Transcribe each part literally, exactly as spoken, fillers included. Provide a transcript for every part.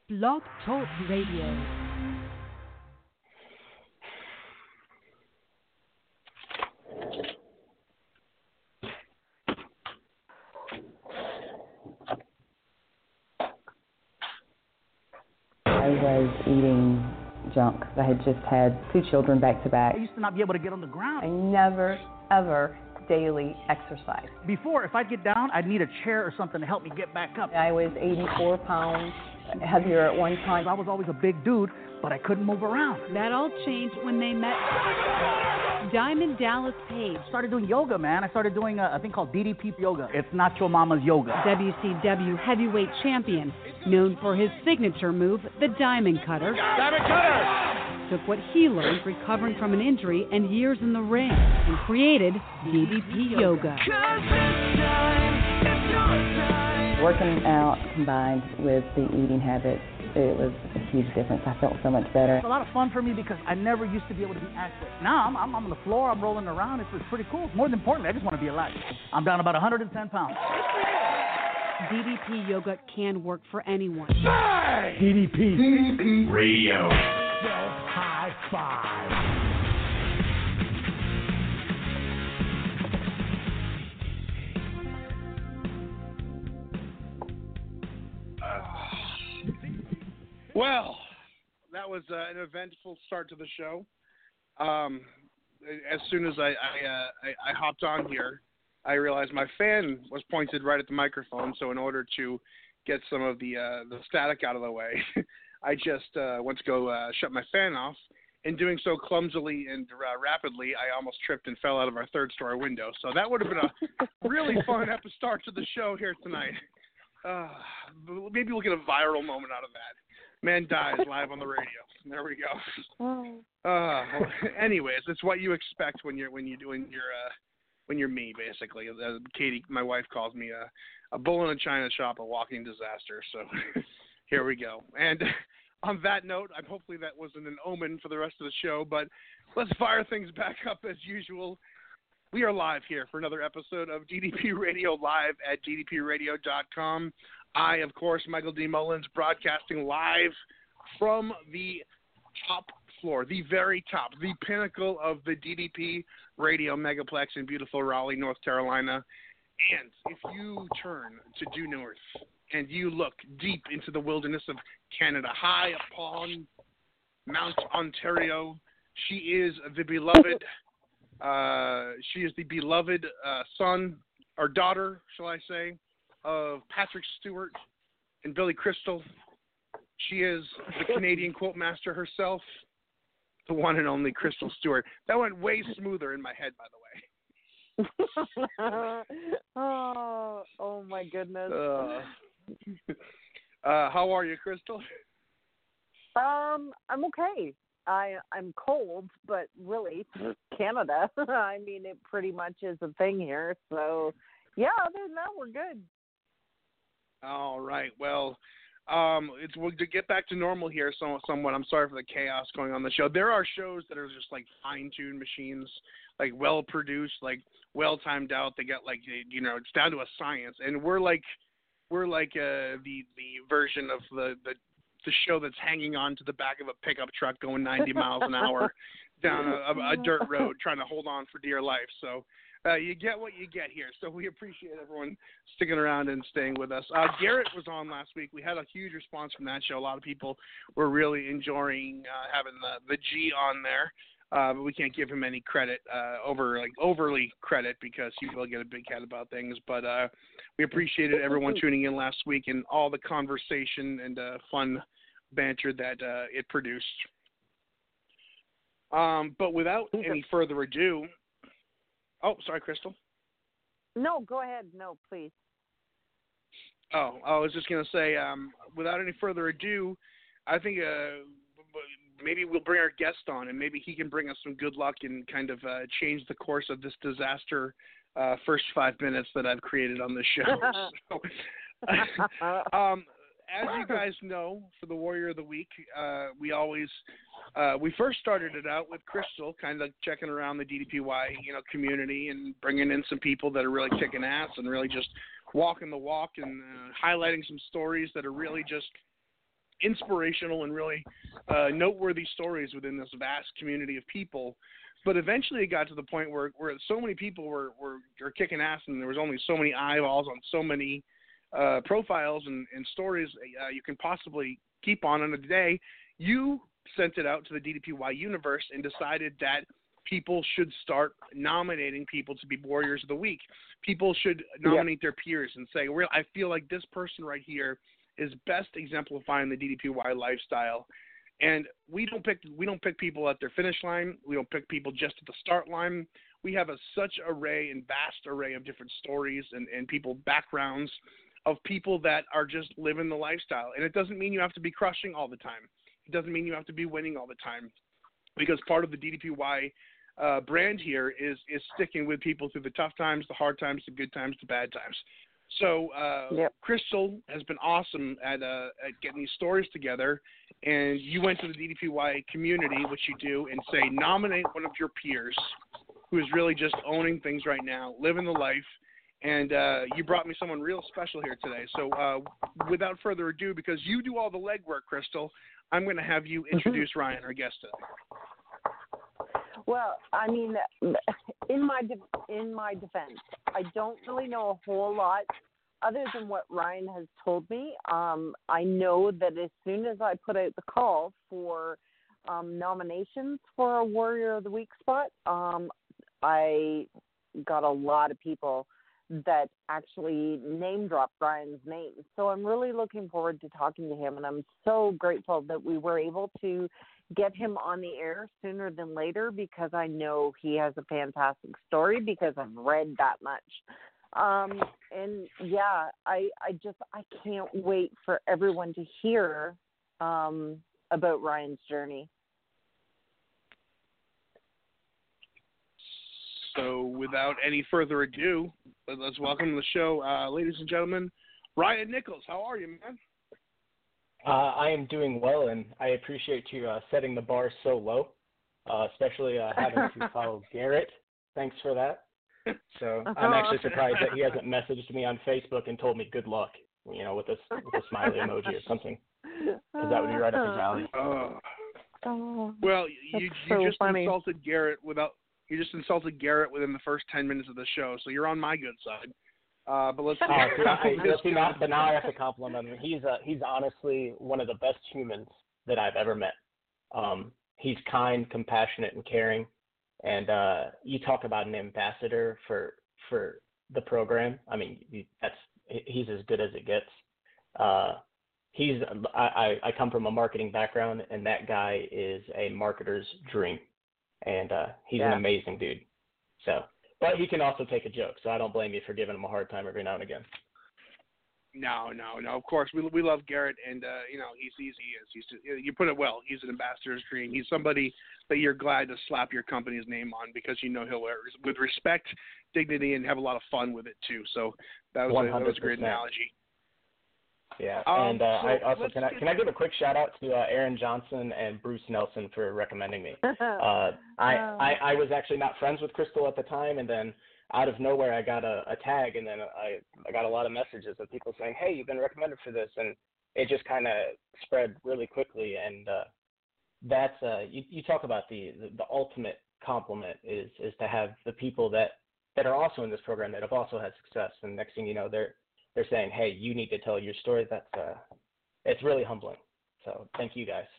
Blog Talk Radio. I was eating junk. I had just had two children back to back. I used to not be able to get on the ground. I never, ever daily exercise. Before, if I'd get down, I'd need a chair or something to help me get back up. I was eighty-four pounds heavier at one time. I was always a big dude, but I couldn't move around. That all changed when they met Diamond Dallas Page. Started doing yoga, man. I started doing a, a thing called D D P yoga. It's not your mama's yoga. W C W heavyweight champion, known for his signature move, the Diamond Cutter. Diamond Cutter! Took what he learned recovering from an injury and years in the ring and created D D P yoga. Working out combined with the eating habits, it was a huge difference. I felt so much better. It's a lot of fun for me because I never used to be able to be active. Now I'm, I'm on the floor, I'm rolling around. It's, it's pretty cool. More than importantly, I just want to be alive. I'm down about one hundred ten pounds. D D P yoga can work for anyone. D D P. D D P Radio. High five. Well, that was uh, an eventful start to the show. Um, as soon as I I, uh, I I hopped on here, I realized my fan was pointed right at the microphone. So in order to get some of the uh, the static out of the way, I just uh, went to go uh, shut my fan off. In doing so clumsily and uh, rapidly, I almost tripped and fell out of our third-story window. So that would have been a really fun episode start to the show here tonight. Uh, maybe we'll get a viral moment out of that. Man dies live on the radio. There we go. Uh, well, anyways, it's what you expect when you're when you doing your uh, when you're me, basically. Uh, Katie, my wife, calls me a, a bull in a china shop, a walking disaster. So here we go. And on that note, I'm hopefully that wasn't an omen for the rest of the show. But let's fire things back up as usual. We are live here for another episode of D D P Radio live at D D P radio dot com. I, of course, Michael D. Mullins, broadcasting live from the top floor, the very top, the pinnacle of the D D P Radio Megaplex in beautiful Raleigh, North Carolina. And if you turn to due north and you look deep into the wilderness of Canada, high upon Mount Ontario, she is the beloved, uh, she is the beloved uh, son, or daughter, shall I say, of Patrick Stewart and Billy Crystal. She is the Canadian quote master herself, the one and only Crystal Stewart. That went way smoother in my head, by the way. oh, oh my goodness. Uh, uh, how are you, Crystal? Um, I'm okay. I I'm cold, but really, Canada. I mean, it pretty much is a thing here. So, yeah. Other than that, we're good. All right. Well, um, it's we'll, to get back to normal here. So, somewhat. I'm sorry for the chaos going on the show. There are shows that are just like fine-tuned machines, like well-produced, like well-timed out. They got like you know, it's down to a science, and we're like, we're like uh, the the version of the, the the show that's hanging on to the back of a pickup truck going ninety miles an hour down a, a, a dirt road, trying to hold on for dear life. So. Uh, you get what you get here, so we appreciate everyone sticking around and staying with us. Uh, Garrett was on last week. We had a huge response from that show. A lot of people were really enjoying uh, having the, the G on there, uh, but we can't give him any credit, uh, over like overly credit, because he will get a big head about things. But uh, we appreciated everyone tuning in last week and all the conversation and uh, fun banter that uh, it produced. Um, but without any further ado. Oh, sorry, Crystal. No, go ahead. No, please. Oh, I was just going to say, um, without any further ado, I think uh, maybe we'll bring our guest on, and maybe he can bring us some good luck and kind of uh, change the course of this disaster uh, first five minutes that I've created on this show. so, um, as you guys know, for the Warrior of the Week, uh, we always uh, we first started it out with Crystal, kind of checking around the D D P Y, you know, community and bringing in some people that are really kicking ass and really just walking the walk and uh, highlighting some stories that are really just inspirational and really uh, noteworthy stories within this vast community of people. But eventually it got to the point where, where so many people were, were, were kicking ass, and there was only so many eyeballs on so many uh, profiles and, and stories uh, you can possibly keep on in a day. You sent it out to the D D P Y universe and decided that people should start nominating people to be Warriors of the Week. People should nominate yep. their peers and say, "Well, I feel like this person right here is best exemplifying the D D P Y lifestyle." And we don't pick we don't pick people at their finish line. We don't pick people just at the start line. We have a such array and vast array of different stories and, and people backgrounds of people that are just living the lifestyle. And it doesn't mean you have to be crushing all the time. It doesn't mean you have to be winning all the time, because part of the D D P Y uh, brand here is is sticking with people through the tough times, the hard times, the good times, the bad times. So uh, yep. Crystal has been awesome at, uh, at getting these stories together, and you went to the D D P Y community, which you do, and say nominate one of your peers who is really just owning things right now, living the life, and uh, you brought me someone real special here today. So uh, without further ado, because you do all the legwork, Crystal, I'm going to have you introduce Ryan, our guest today. Well, I mean, in my de- in my defense, I don't really know a whole lot other than what Ryan has told me. Um, I know that as soon as I put out the call for um, nominations for a Warrior of the Week spot, um, I got a lot of people that actually name dropped Ryan's name. So I'm really looking forward to talking to him, and I'm so grateful that we were able to get him on the air sooner than later, because I know he has a fantastic story, because I've read that much. Um, and yeah, I, I just, I can't wait for everyone to hear um, about Ryan's journey. So without any further ado, let's welcome to the show, uh, ladies and gentlemen, Ryan Nichols. How are you, man? Uh, I am doing well, and I appreciate you uh, setting the bar so low, uh, especially uh, having to follow Garrett. Thanks for that. So I'm actually surprised that he hasn't messaged me on Facebook and told me good luck, you know, with a, with a smiley emoji or something, because that would be right up his alley. Oh. Oh, well, you, you so just funny. insulted Garrett without you just insulted Garrett within the first ten minutes of the show, so you're on my good side. Uh, but let's see. Uh, see, I, see now, but now I have to compliment him. He's uh, he's honestly one of the best humans that I've ever met. Um, he's kind, compassionate, and caring. And uh, you talk about an ambassador for for the program. I mean, that's he's as good as it gets. Uh, he's I, I come from a marketing background, and that guy is a marketer's dream. And uh, he's yeah. an amazing dude. So. But he can also take a joke, so I don't blame you for giving him a hard time every now and again. No, no, no. Of course, we we love Garrett, and uh, you know he's he's he is. He's you put it well. He's an ambassador's dream. He's somebody that you're glad to slap your company's name on, because you know he'll wear it with respect, dignity, and have a lot of fun with it too. So that was a, that was a great analogy. Yeah, um, and uh, so I also can I get... can I give a quick shout out to uh, Aaron Johnson and Bruce Nelson for recommending me. Uh, I, I I was actually not friends with Crystal at the time, and then out of nowhere I got a, a tag, and then I I got a lot of messages of people saying, "Hey, you've been recommended for this," and it just kind of spread really quickly. And uh, that's uh, you you talk about the, the the ultimate compliment is is to have the people that that are also in this program that have also had success, and next thing you know they're they're saying, hey, you need to tell your story. That's uh, it's really humbling. So thank you guys.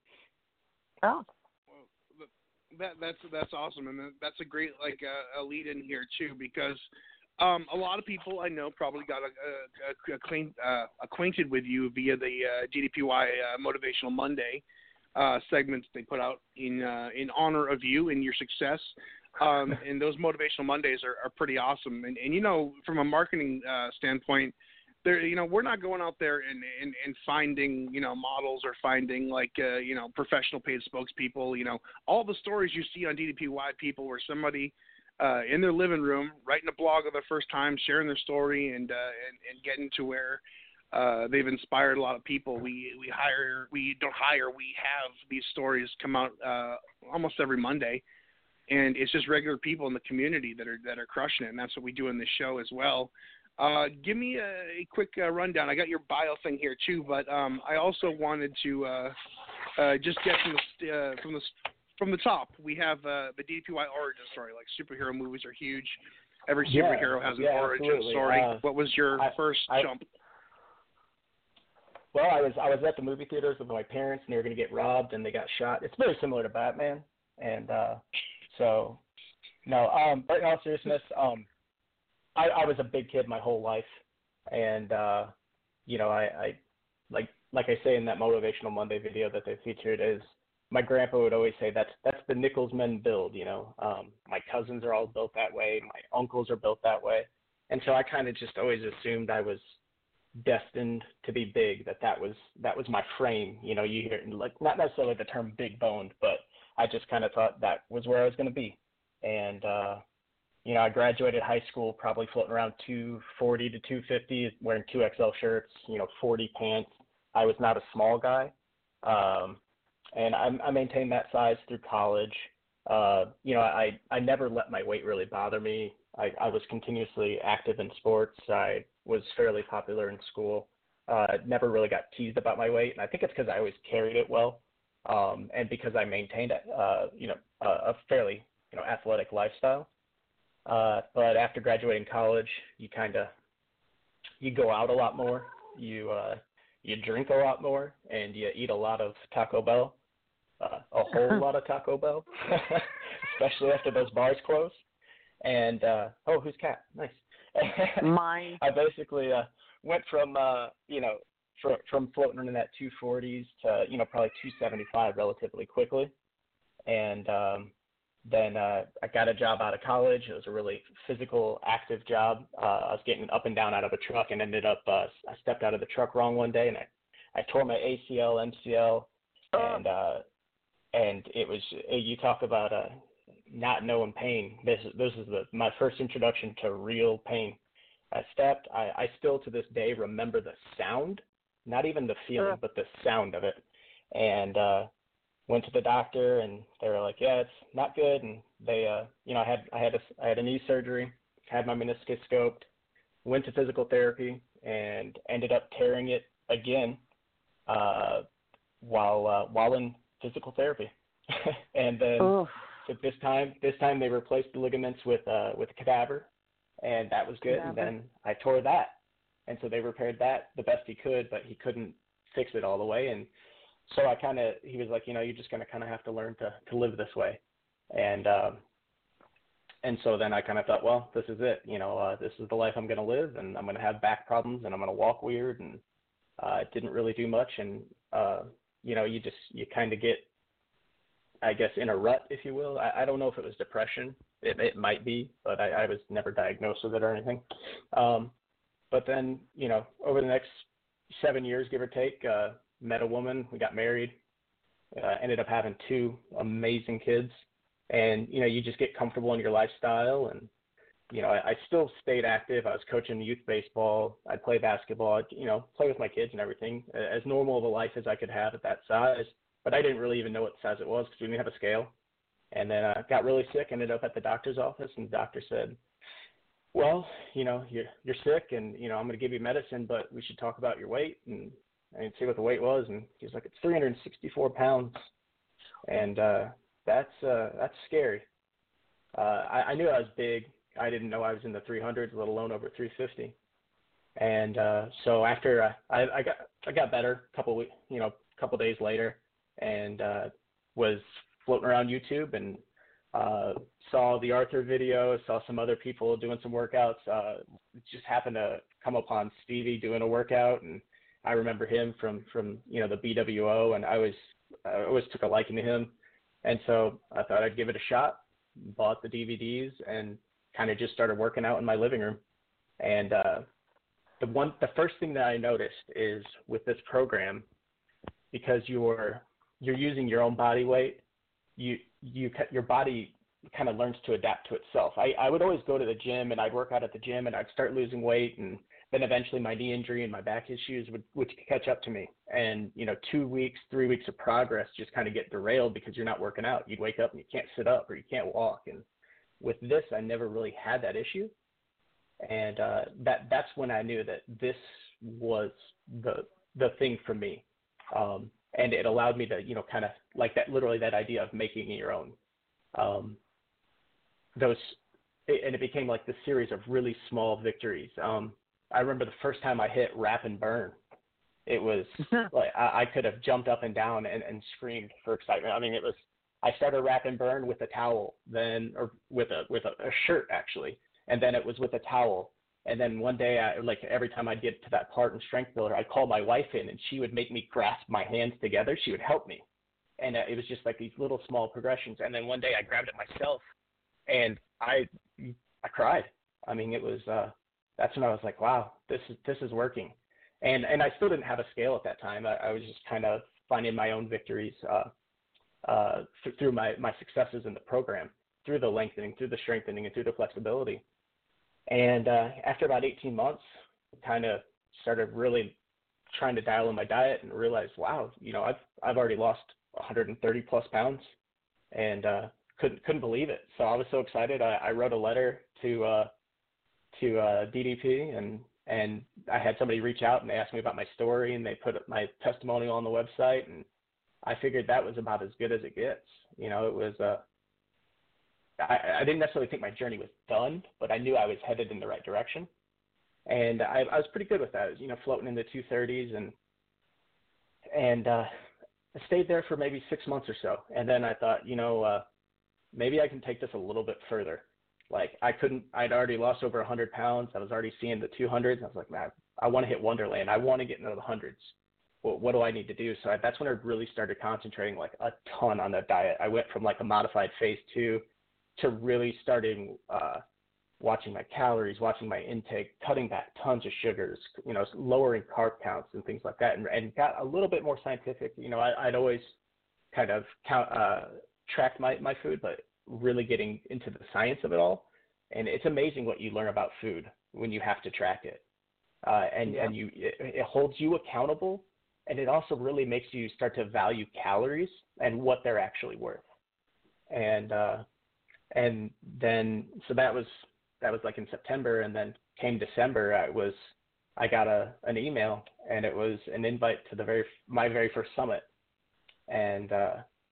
Oh, well, that that's that's awesome, and that's a great like uh, a lead in here too, because um, a lot of people I know probably got a, a, a acquaint, uh, acquainted with you via the uh, D D P Y uh, Motivational Monday uh, segments they put out in uh, in honor of you and your success. Um, and those Motivational Mondays are, are pretty awesome. And, and, you know, from a marketing uh, standpoint, there, you know, we're not going out there and, and, and finding, you know, models or finding like, uh, you know, professional paid spokespeople. You know, all the stories you see on D D P Y people where somebody uh, in their living room writing a blog of their first time, sharing their story and, uh, and, and getting to where uh, they've inspired a lot of people. We, we hire, we don't hire, we have these stories come out uh, almost every Monday. And it's just regular people in the community that are that are crushing it, and that's what we do in this show as well. Uh, give me a, a quick uh, rundown. I got your bio thing here too, but um, I also wanted to uh, uh, just get from the uh, from the from the top. We have uh, the D D P Y origin story. Like superhero movies are huge. Every superhero yeah, has an yeah, origin absolutely. story. Uh, what was your I, first I, jump? Well, I was I was at the movie theaters with my parents, and they were going to get robbed, and they got shot. It's very similar to Batman, and uh, so no. Um, but in all seriousness, um, I, I was a big kid my whole life, and uh, you know, I, I like like I say in that motivational Monday video that they featured is my grandpa would always say that's that's the Nichols men build. You know, um, my cousins are all built that way. My uncles are built that way, and so I kind of just always assumed I was destined to be big, that that was that was my frame. You know, you hear like not necessarily the term big boned, but I just kind of thought that was where I was going to be. And uh you know, I graduated high school probably floating around two forty to two fifty, wearing two X L shirts, you know, forty pants. I was not a small guy, um and I, I maintained that size through college. Uh you know, I I never let my weight really bother me. I, I was continuously active in sports. I was fairly popular in school. Uh, never really got teased about my weight, and I think it's because I always carried it well, um, and because I maintained, uh, you know, a, a fairly, you know, athletic lifestyle. Uh, but after graduating college, you kind of you go out a lot more, you uh, you drink a lot more, and you eat a lot of Taco Bell, uh, a whole lot of Taco Bell, especially after those bars close. And uh, oh, who's cat? Nice. Mine. I basically uh, went from uh, you know from from floating in that two forties to you know probably two seventy-five relatively quickly, and um, then uh, I got a job out of college. It was a really physical, active job. Uh, I was getting up and down out of a truck, and ended up uh, I stepped out of the truck wrong one day, and I, I tore my A C L, M C L, and uh, and it was you talk about uh, not knowing pain. This this is the my first introduction to real pain. I stepped. I, I still to this day remember the sound, not even the feeling, uh. but the sound of it. And uh, went to the doctor, and they were like, "Yeah, it's not good." And they, uh, you know, I had I had a I had a knee surgery, had my meniscus scoped, went to physical therapy, and ended up tearing it again uh, while uh, while in physical therapy. And then. Oh. So this time, this time they replaced the ligaments with uh, with a cadaver, and that was good. Cadaver. And then I tore that, and so they repaired that the best he could, but he couldn't fix it all the way. And so I kind of, he was like, you know, you're just gonna kind of have to learn to to live this way. And um, and so then I kind of thought, well, this is it. You know, uh, this is the life I'm gonna live, and I'm gonna have back problems, and I'm gonna walk weird, and uh, it didn't really do much. And uh, you know, you just you kind of get, I guess, in a rut, if you will. I, I don't know if it was depression. It, it might be, but I, I was never diagnosed with it or anything. Um, but then, you know, over the next seven years, give or take, uh, met a woman. We got married. Uh, ended up having two amazing kids. And, you know, you just get comfortable in your lifestyle. And, you know, I, I still stayed active. I was coaching youth baseball. I'd play basketball. I'd, you know, play with my kids and everything. As normal of a life as I could have at that size. But I didn't really even know what size it was because we didn't have a scale. And then I uh, got really sick, ended up at the doctor's office, and the doctor said, well, you know, you're, you're sick, and, you know, I'm going to give you medicine, but we should talk about your weight and, and see what the weight was. And he was like, it's three hundred sixty-four pounds. And uh, that's uh, that's scary. Uh, I, I knew I was big. I didn't know I was in the three hundreds, let alone over three fifty. And uh, so after uh, I, I got I got better a couple weeks, you know, a couple days later, and uh, was floating around YouTube and uh, saw the Arthur video, saw some other people doing some workouts. Uh, just happened to come upon Stevie doing a workout, and I remember him from, from you know, the B W O, and I was I always took a liking to him. And so I thought I'd give it a shot, bought the D V Ds, and kind of just started working out in my living room. And uh, the one, the first thing that I noticed is with this program, because you're you're using your own body weight, you you your body kind of learns to adapt to itself. I, I would always go to the gym, and I'd work out at the gym, and I'd start losing weight, and then eventually my knee injury and my back issues would, would catch up to me. And, you know, two weeks, three weeks of progress just kind of get derailed because you're not working out. You'd wake up and you can't sit up or you can't walk. And with this, I never really had that issue. And uh, that that's when I knew that this was the the thing for me. Um, and it allowed me to, you know, kind of like that, literally that idea of making it your own. Um, those, and it became like this series of really small victories. Um, I remember the first time I hit wrap and burn. It was like I, I could have jumped up and down and, and screamed for excitement. I mean, it was. I started wrap and burn with a towel, then or with a with a, a shirt actually, and then it was with a towel. And then one day, I, like every time I'd get to that part in Strength Builder, I'd call my wife in, and she would make me grasp my hands together. She would help me, and uh, it was just like these little small progressions. And then one day, I grabbed it myself, and I I cried. I mean, it was uh, that's when I was like, wow, this is this is working. And and I still didn't have a scale at that time. I, I was just kind of finding my own victories uh, uh, th- through my my successes in the program, through the lengthening, through the strengthening, and through the flexibility. And uh, after about eighteen months, kind of started really trying to dial in my diet and realized, wow, you know, I've I've already lost one hundred thirty plus pounds, and uh, couldn't couldn't believe it. So I was so excited. I, I wrote a letter to uh, to uh, D D P, and and I had somebody reach out and they asked me about my story, and they put my testimonial on the website, and I figured that was about as good as it gets. You know, it was uh, I, I didn't necessarily think my journey was done, but I knew I was headed in the right direction. And I, I was pretty good with that. I was, you know, floating in the two thirties, and and uh, I stayed there for maybe six months or so. And then I thought, you know, uh, maybe I can take this a little bit further. Like I couldn't, I'd already lost over one hundred pounds. I was already seeing the two hundreds. I was like, man, I want to hit Wonderland. I want to get into the hundreds. Well, what do I need to do? So I, that's when I really started concentrating like a ton on the diet. I went from like a modified phase two to really starting uh, watching my calories, watching my intake, cutting back tons of sugars, you know, lowering carb counts and things like that, and, and got a little bit more scientific. You know, I, I'd always kind of count, uh, tracked my, my food, but really getting into the science of it all. And it's amazing what you learn about food when you have to track it. Uh, and, yeah. and you, it, it holds you accountable, and it also really makes you start to value calories and what they're actually worth. And, uh, And then, so that was, that was like in September, and then came December, I was, I got a, an email, and it was an invite to the very, my very first summit. And, uh,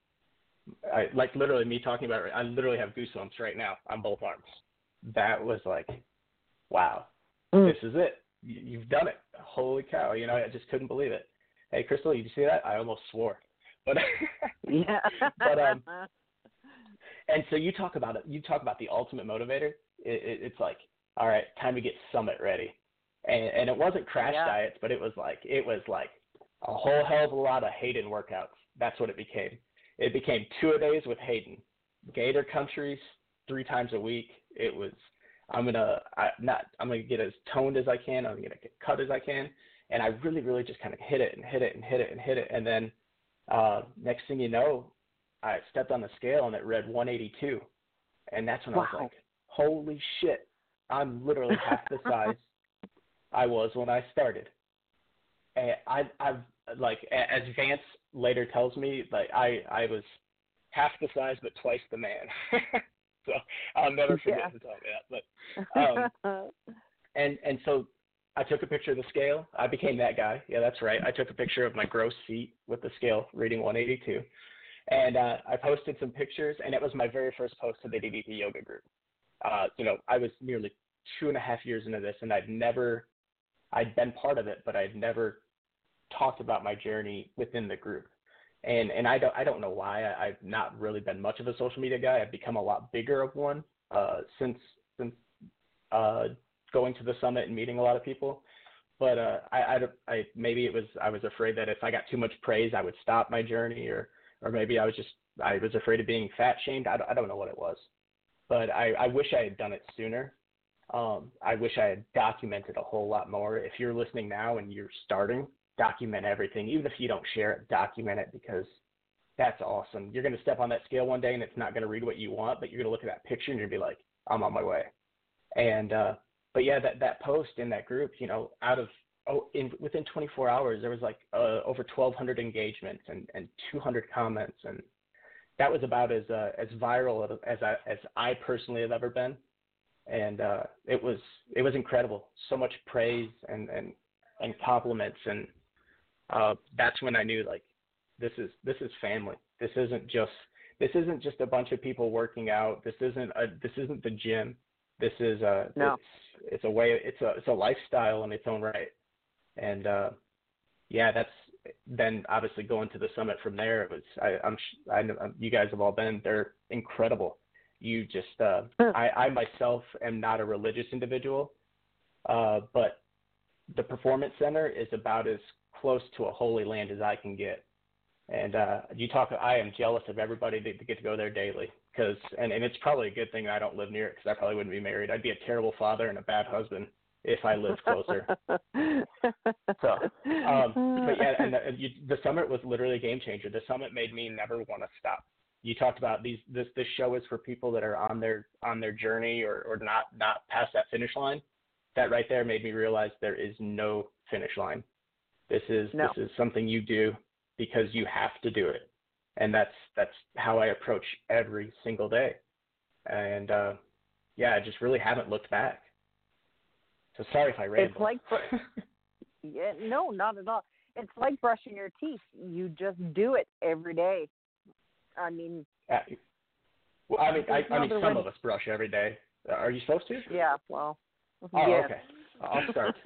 I like literally me talking about it, I literally have goosebumps right now on both arms. That was like, wow, mm. this is it. You, you've done it. Holy cow. You know, I just couldn't believe it. Hey, Crystal, did you see that? I almost swore, but, yeah, but, um, and so you talk about it. You talk about the ultimate motivator. It, it, it's like, all right, time to get summit ready. And, and it wasn't crash yeah. diets, but it was like it was like a whole hell of a lot of Hayden workouts. That's what it became. It became two a days with Hayden, Gator Countries three times a week. It was I'm gonna I, not I'm gonna get as toned as I can. I'm gonna get cut as I can. And I really, really just kind of hit it and hit it and hit it and hit it. And then uh, next thing you know, I stepped on the scale and it read one eighty-two. And that's when wow. I was like, holy shit, I'm literally half the size I was when I started. And I, I've like, as Vance later tells me, like I, I was half the size, but twice the man. So I'll never forget yeah. to tell you that. But, um, and, and so I took a picture of the scale. I became that guy. Yeah, that's right. I took a picture of my gross seat with the scale reading one eighty-two. And uh, I posted some pictures, and it was my very first post to the D D P yoga group. Uh, you know, I was nearly two and a half years into this, and I'd never, I'd been part of it, but I'd never talked about my journey within the group. And and I don't I don't know why. I, I've not really been much of a social media guy. I've become a lot bigger of one uh, since since uh, going to the summit and meeting a lot of people. But uh, I, I, I maybe it was I was afraid that if I got too much praise, I would stop my journey, or or maybe I was just I was afraid of being fat shamed. I, I don't know what it was, but I, I wish I had done it sooner. Um, I wish I had documented a whole lot more. If you're listening now and you're starting, document everything. Even if you don't share it, document it, because that's awesome. You're going to step on that scale one day and it's not going to read what you want, but you're going to look at that picture and you're going to be like, I'm on my way. And, uh, but yeah, that, that post in that group, you know, out of, oh, in, within twenty-four hours, there was like uh, over twelve hundred engagements and, and two hundred comments. And that was about as, uh, as viral as I, as I personally have ever been. and uh, it was it was incredible. So much praise and and, and compliments, and uh, that's when I knew like this is this is family. This isn't just this isn't just a bunch of people working out. This isn't a this isn't the gym. This is a no. it's, it's a way it's a it's a lifestyle in its own right, and uh, yeah, that's. Then obviously going to the summit from there, it was I, I'm I know you guys have all been. They're incredible. You just uh, I, I myself am not a religious individual, uh, but the Performance Center is about as close to a holy land as I can get. And uh, you talk, I am jealous of everybody that get to go there daily, because and, and it's probably a good thing I don't live near it, because I probably wouldn't be married. I'd be a terrible father and a bad husband if I lived closer. so, um, but yeah, and the, you, the summit was literally a game changer. The summit made me never want to stop. You talked about these. This this show is for people that are on their on their journey or, or not not past that finish line. That right there made me realize there is no finish line. This is no. this is something you do because you have to do it, and that's that's how I approach every single day. And uh, yeah, I just really haven't looked back. So sorry if I ramble. It's like, yeah, no, not at all. It's like brushing your teeth. You just do it every day. I mean, uh, well, I mean, I, I mean, some way. of us brush every day. Are you supposed to? Yeah. Well. Oh, yes. okay. I'll start.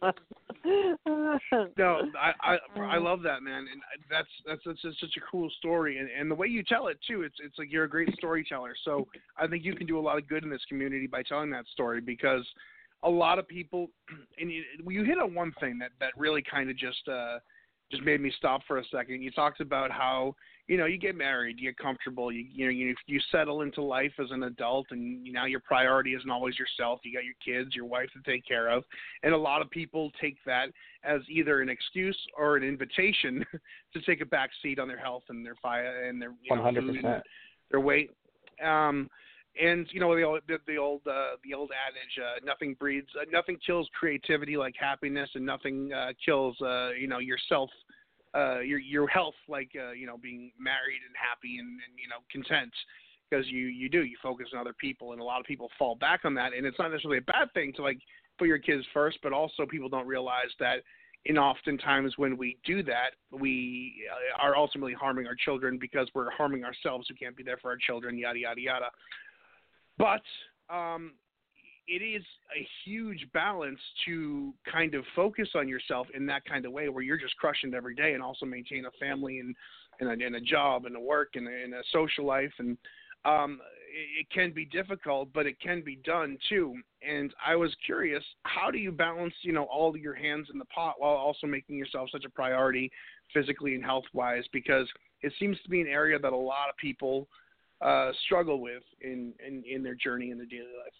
No, I, I I love that, man, and that's that's that's just such a cool story, and and the way you tell it too. It's it's like you're a great storyteller. So I think you can do a lot of good in this community by telling that story, because a lot of people, and you, you hit on one thing that, that really kind of just uh, just made me stop for a second. You talked about how, you know, you get married, you get comfortable, you you know, you, you settle into life as an adult, and you, now your priority isn't always yourself. You got your kids, your wife to take care of, and a lot of people take that as either an excuse or an invitation to take a back seat on their health and their fire and their you know, one hundred food percent. and their weight. Um, And you know the old the, the old uh, the old adage, uh, nothing breeds, uh, nothing kills creativity like happiness, and nothing uh, kills uh, you know yourself, uh, your your health like uh, you know being married and happy and, and you know content, because you you do you focus on other people, and a lot of people fall back on that, and it's not necessarily a bad thing to like put your kids first, but also people don't realize that in oftentimes when we do that, we are ultimately harming our children because we're harming ourselves who can't be there for our children, yada yada yada. But um, it is a huge balance to kind of focus on yourself in that kind of way where you're just crushing it every day and also maintain a family and, and, a, and a job and a work and a, and a social life. And um, it, it can be difficult, but it can be done too. And I was curious, how do you balance, you know, all your hands in the pot while also making yourself such a priority physically and health-wise? Because it seems to be an area that a lot of people Uh, struggle with in, in, in their journey in their daily life.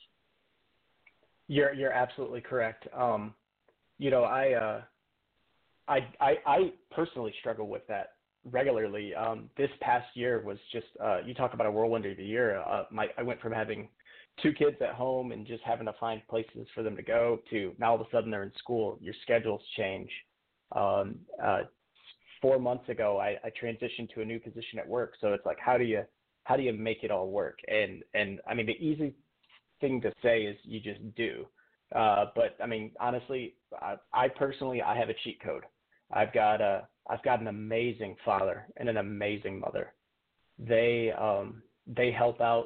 You're you're absolutely correct. Um, you know, I, uh, I I I personally struggle with that regularly. Um, this past year was just uh, you talk about a whirlwind of a year. Uh, my I went from having two kids at home and just having to find places for them to go to now all of a sudden they're in school. Your schedules change. Um, uh, four months ago, I, I transitioned to a new position at work, so it's like how do you How do you make it all work? And, and I mean, the easy thing to say is you just do. Uh, but I mean, honestly, I, I personally, I have a cheat code. I've got a, I've got an amazing father and an amazing mother. They, um, they help out.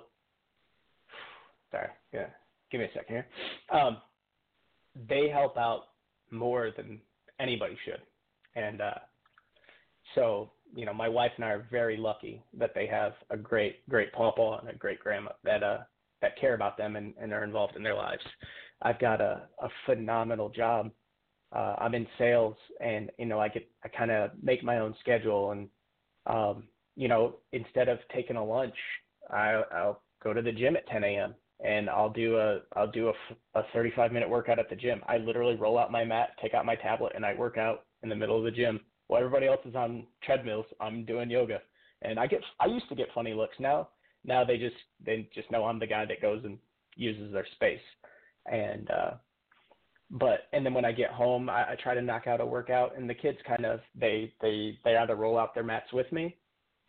Sorry. Yeah. Give me a second here. Um, they help out more than anybody should. And, uh, so, you know, my wife and I are very lucky that they have a great, great pawpaw and a great grandma that uh that care about them and, and are involved in their lives. I've got a, a phenomenal job. Uh, I'm in sales, and you know, I get I kind of make my own schedule, and um, you know, instead of taking a lunch, I, I'll go to the gym at ten a.m. and I'll do a I'll do a, a thirty-five minute workout at the gym. I literally roll out my mat, take out my tablet, and I work out in the middle of the gym. While everybody else is on treadmills, I'm doing yoga, and I get. I used to get funny looks. Now, now they just they just know I'm the guy that goes and uses their space, and uh, but and then when I get home, I, I try to knock out a workout, and the kids kind of they they they either roll out their mats with me,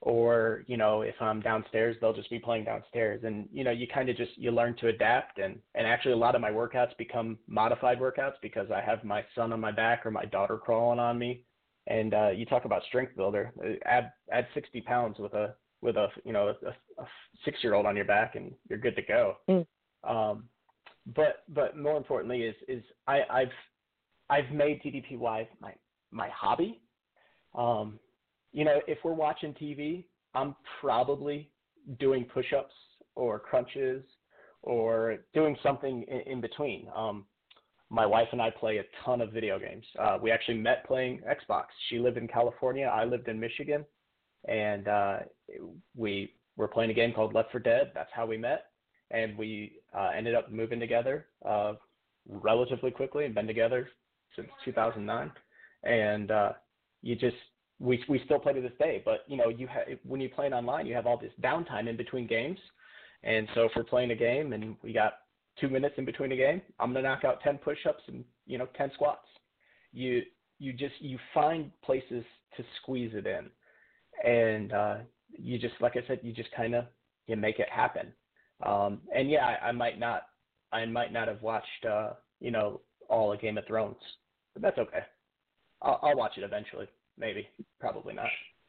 or, you know, if I'm downstairs, they'll just be playing downstairs. And, you know, you kind of just, you learn to adapt. And, and actually a lot of my workouts become modified workouts because I have my son on my back or my daughter crawling on me. And uh, you talk about strength builder, add, add sixty pounds with a, with a, you know, a, a six-year-old on your back and you're good to go. Mm. Um, but, but more importantly is, is I, I've, I've made D D P Y my, my hobby. Um, You know, if we're watching T V, I'm probably doing push-ups or crunches or doing something in, in between. Um, my wife and I play a ton of video games. Uh, we actually met playing Xbox. She lived in California. I lived in Michigan. And uh, we were playing a game called Left four Dead. That's how we met. And we uh, ended up moving together uh, relatively quickly and been together since two thousand nine. And uh, you just... We we still play to this day, but you know, you ha- when you're playing online, you have all this downtime in between games, and so if we're playing a game and we got two minutes in between a game, I'm gonna knock out ten push-ups and you know ten squats. You you just you find places to squeeze it in, and uh, you just like I said, you just kind of you make it happen. Um, and yeah, I, I might not I might not have watched uh, you know all of Game of Thrones, but that's okay. I'll, I'll watch it eventually. Maybe, probably not.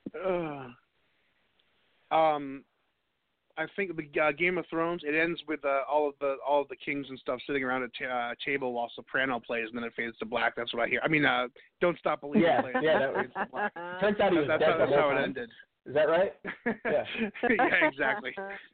Uh, um, I think the uh, Game of Thrones, it ends with uh, all of the all of the kings and stuff sitting around a t- uh, table while Soprano plays, and then it fades to black. That's what I hear. I mean, uh, Don't Stop Believing yeah, plays. Yeah, that was, turns out he was that's dead how, that's how it time. ended. Is that right? Yeah. Yeah, exactly.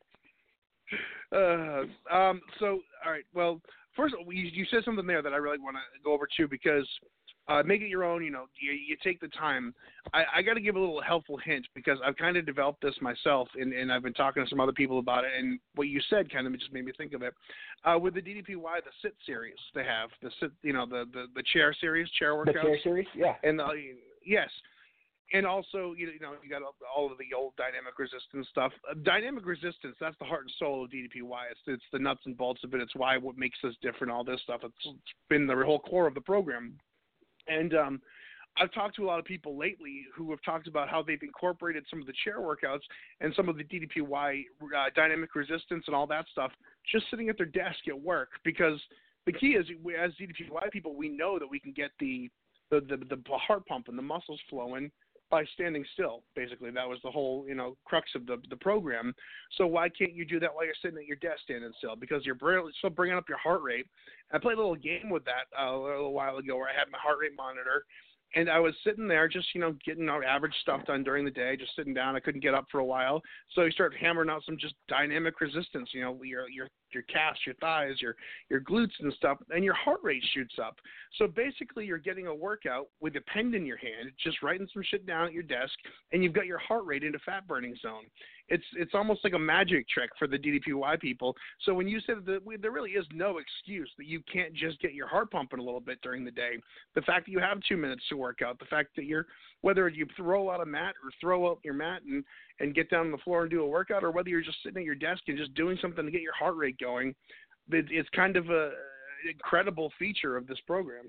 Uh, um, so, all right. Well, first, you, you said something there that I really want to go over too, because uh, make it your own. You know, you, you take the time. I, I got to give a little helpful hint because I've kind of developed this myself, and, and I've been talking to some other people about it. And what you said kind of just made me think of it. Uh, with the D D P Y, the sit series they have, the sit, you know, the, the, the chair series, chair workouts. The chair series, yeah. And the, yes. And also, you know, you got all of the old dynamic resistance stuff. Uh, dynamic resistance, that's the heart and soul of D D P Y. It's, it's the nuts and bolts of it. It's why what makes us different, all this stuff. It's, it's been the whole core of the program. And um, I've talked to a lot of people lately who have talked about how they've incorporated some of the chair workouts and some of the D D P Y uh, dynamic resistance and all that stuff just sitting at their desk at work. Because the key is, as D D P Y people, we know that we can get the the, the, the heart pump and the muscles flowing by standing still. Basically, that was the whole, you know, crux of the the program. So why can't you do that while you're sitting at your desk standing still? Because you're still bringing up your heart rate. I played a little game with that uh, a little while ago where I had my heart rate monitor, and I was sitting there just, you know, getting our average stuff done during the day, just sitting down. I couldn't get up for a while, so you start hammering out some just dynamic resistance. You know, your your your calves, your thighs, your your glutes and stuff, and your heart rate shoots up. So basically, you're getting a workout with a pen in your hand, just writing some shit down at your desk, and you've got your heart rate into fat burning zone. It's it's almost like a magic trick for the D D P Y people. So when you said that we, there really is no excuse that you can't just get your heart pumping a little bit during the day, the fact that you have two minutes to work out, the fact that you're, whether you throw out a mat or throw out your mat and, and get down on the floor and do a workout, or whether you're just sitting at your desk and just doing something to get your heart rate going, it, it's kind of a an incredible feature of this program.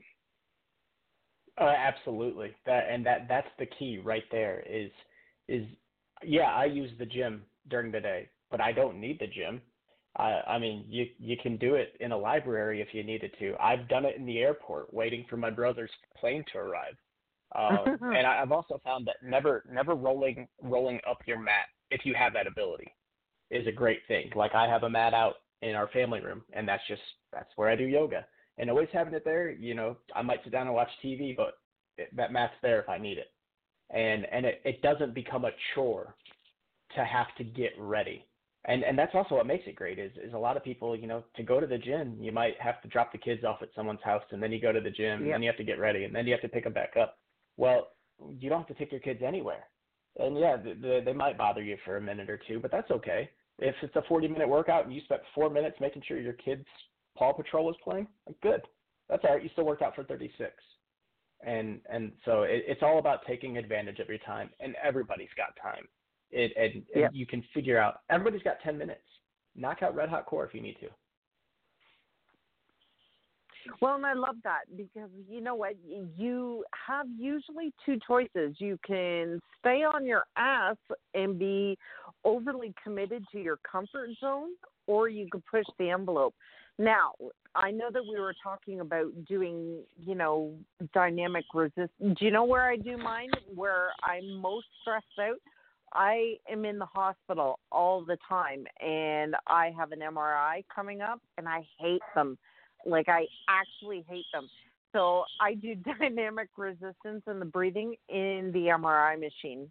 Uh, absolutely. That and that that's the key right there is is yeah, I use the gym during the day, but I don't need the gym. I, I mean, you you can do it in a library if you needed to. I've done it in the airport waiting for my brother's plane to arrive. Um, and I, I've also found that never never rolling rolling up your mat, if you have that ability, is a great thing. Like I have a mat out in our family room, and that's just that's where I do yoga. And always having it there, you know, I might sit down and watch T V, but it, that mat's there if I need it. And and it, it doesn't become a chore to have to get ready. And and that's also what makes it great is, is a lot of people, you know, to go to the gym, you might have to drop the kids off at someone's house, and then you go to the gym, yep. and then you have to get ready, and then you have to pick them back up. Well, you don't have to take your kids anywhere. And, yeah, the, the, they might bother you for a minute or two, but that's okay. If it's a forty-minute workout and you spent four minutes making sure your kid's Paw Patrol is playing, good. That's all right. You still worked out for thirty-six. And and so it, it's all about taking advantage of your time, and everybody's got time. It and, yep. and you can figure out everybody's got ten minutes. Knock out Red Hot Core if you need to. Well, and I love that because you know what? You have usually two choices. You can stay on your ass and be overly committed to your comfort zone, or you can push the envelope. Now, I know that we were talking about doing, you know, dynamic resist. Do you know where I do mine? Where I'm most stressed out? I am in the hospital all the time, and I have an M R I coming up, and I hate them. Like, I actually hate them. So I do dynamic resistance and the breathing in the M R I machine.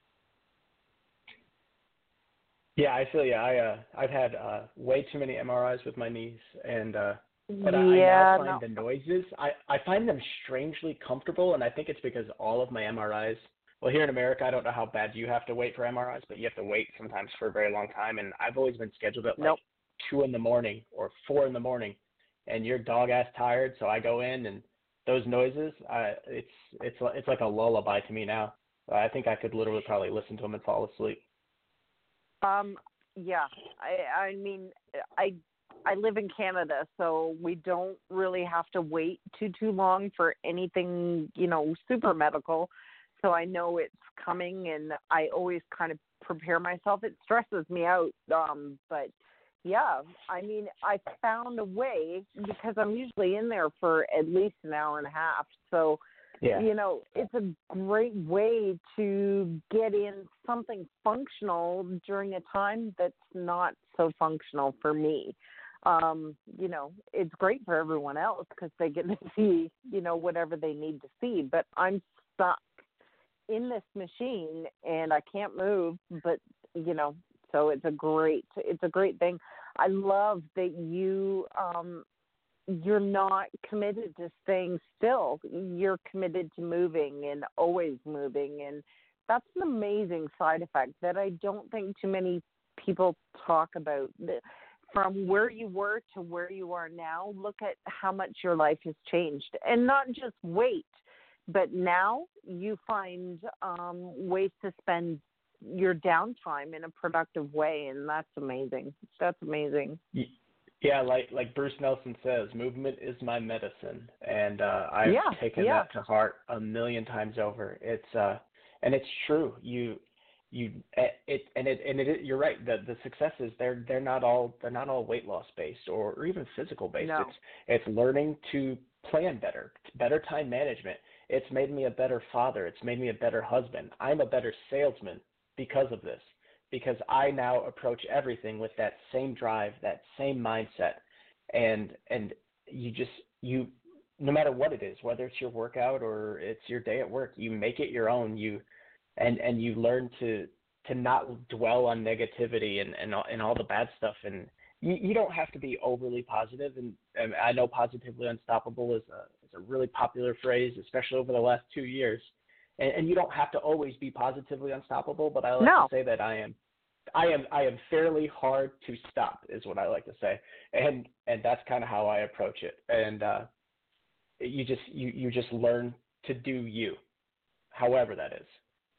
Yeah, I feel you. I uh, I've had uh, way too many M R Is with my knees, and uh, but I, yeah, I now find no. the noises. I, I find them strangely comfortable, and I think it's because all of my M R Is. Well, here in America, I don't know how bad you have to wait for M R Is, but you have to wait sometimes for a very long time. And I've always been scheduled at like nope. two in the morning or four in the morning, and you're dog ass tired. So I go in, and those noises, I, it's it's it's like a lullaby to me now. I think I could literally probably listen to them and fall asleep. Um, yeah, I, I mean, I, I live in Canada, so we don't really have to wait too, too long for anything, you know, super medical. So I know it's coming, and I always kind of prepare myself. It stresses me out. Um, but yeah, I mean, I found a way because I'm usually in there for at least an hour and a half. So, yeah. you know, it's a great way to get in something functional during a time that's not so functional for me. Um, you know, it's great for everyone else because they get to see, you know, whatever they need to see. But I'm stuck in this machine and I can't move, but, you know, so it's a great, it's a great thing. I love that you, um, you're not committed to staying still. You're committed to moving and always moving. And that's an amazing side effect that I don't think too many people talk about. From where you were to where you are now, look at how much your life has changed. And not just weight, but now you find um, ways to spend your downtime in a productive way. And that's amazing. That's amazing. Yeah, like like Bruce Nelson says, movement is my medicine, and uh, I've yeah, taken yeah. that to heart a million times over. It's uh, and it's true. You you it and it and it you're right. The the successes they're they're not all they're not all weight loss based or, or even physical based. No. It's it's learning to plan better, better time management. It's made me a better father. It's made me a better husband. I'm a better salesman because of this. Because I now approach everything with that same drive, that same mindset, and and you just you no matter what it is, whether it's your workout or it's your day at work, you make it your own. You and and you learn to to not dwell on negativity and and, and all the bad stuff. And you, you don't have to be overly positive. And, and I know positively unstoppable is a is a really popular phrase, especially over the last two years. And, and you don't have to always be positively unstoppable, but I like no. to say that I am, I am, I am fairly hard to stop, is what I like to say, and and that's kind of how I approach it. And uh, you just you you just learn to do you, however that is.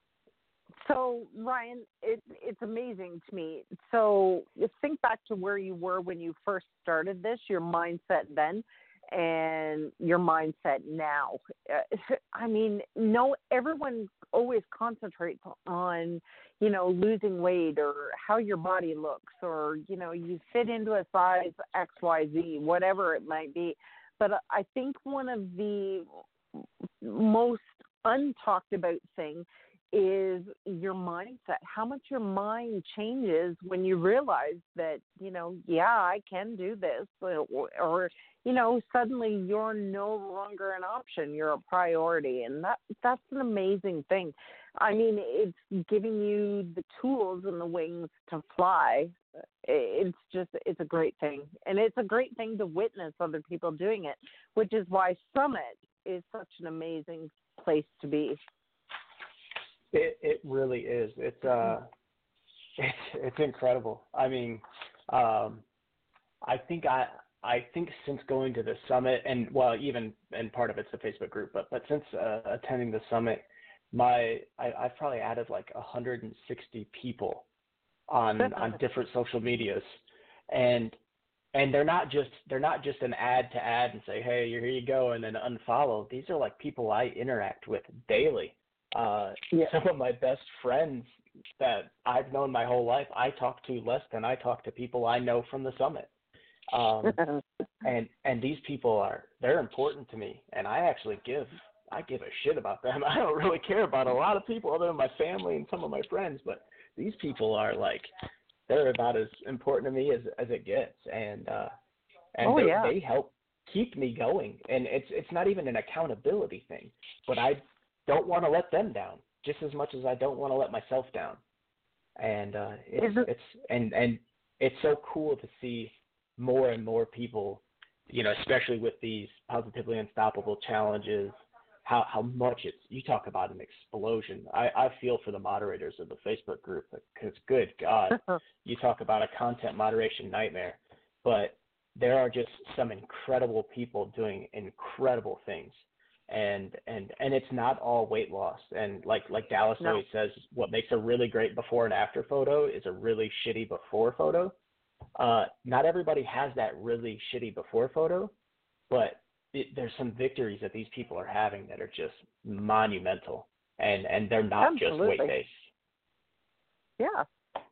So Ryan, it, it's amazing to me. So you think back to where you were when you first started this, your mindset then, and your mindset now. I mean, no, everyone always concentrates on, you know, losing weight or how your body looks or, you know, you fit into a size X Y Z, whatever it might be. But I think one of the most untalked about things is your mindset, how much your mind changes when you realize that, you know, yeah, I can do this, or, or, you know, suddenly you're no longer an option, you're a priority. And that that's an amazing thing. I mean, it's giving you the tools and the wings to fly. It's just, it's a great thing. And it's a great thing to witness other people doing it, which is why Summit is such an amazing place to be. It it really is. It's uh, it's it's incredible. I mean, um, I think I I think since going to the summit and well, even and part of it's the Facebook group, but but since uh, attending the summit, my I, I've probably added like one hundred sixty people on on different social medias, and and they're not just they're not just an ad to ad and say, hey, here you go, and then unfollow. These are like people I interact with daily. Uh, yeah. Some of my best friends that I've known my whole life, I talk to less than I talk to people I know from the summit. Um, and and these people are they're important to me, and I actually give I give a shit about them. I don't really care about a lot of people other than my family and some of my friends, but these people are like they're about as important to me as as it gets, and uh, and oh, they yeah. they help keep me going. And it's it's not even an accountability thing, but I don't want to let them down just as much as I don't want to let myself down. And uh, it's it- it's and and it's so cool to see more and more people, you know, especially with these Positively Unstoppable challenges, how, how much it's, you talk about an explosion. I, I feel for the moderators of the Facebook group because, good God, you talk about a content moderation nightmare. But there are just some incredible people doing incredible things. And, and, and it's not all weight loss. And like, like Dallas No. always says, what makes a really great before and after photo is a really shitty before photo. Uh, not everybody has that really shitty before photo, but it, there's some victories that these people are having that are just monumental, and, and they're not Absolutely. just weight-based. Yeah.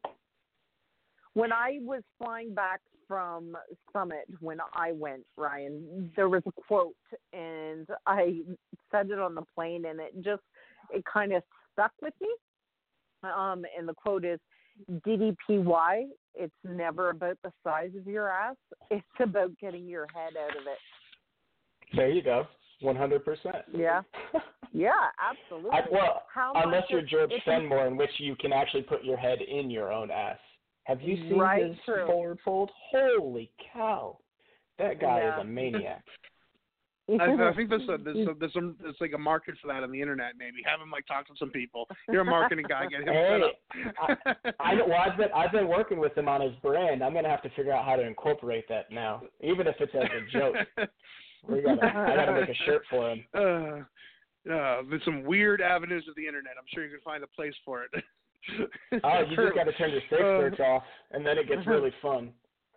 When I was flying back from Summit, when I went, Ryan, there was a quote, and I said it on the plane, and it just, it kind of stuck with me. Um, and the quote is, D D P Y, it's never about the size of your ass. It's about getting your head out of it. There you go. one hundred percent. Yeah. Yeah, absolutely. I, well, How unless much you're is- George it's- Fenmore, in which you can actually put your head in your own ass. Have you seen Right, his true. forward fold? Holy cow. That guy Yeah. is a maniac. I, I think there's a, there's, a, there's some there's like a market for that on the internet. Maybe have him like talk to some people. You're a marketing guy, get him Hey, set up. I, I know. Well, I've been I've been working with him on his brand. I'm gonna have to figure out how to incorporate that now, even if it's as a joke. We gotta I gotta make a shirt for him. Uh, uh, there's some weird avenues of the internet. I'm sure you can find a place for it. Oh, you just gotta turn your safe Uh, search off, and then it gets really fun.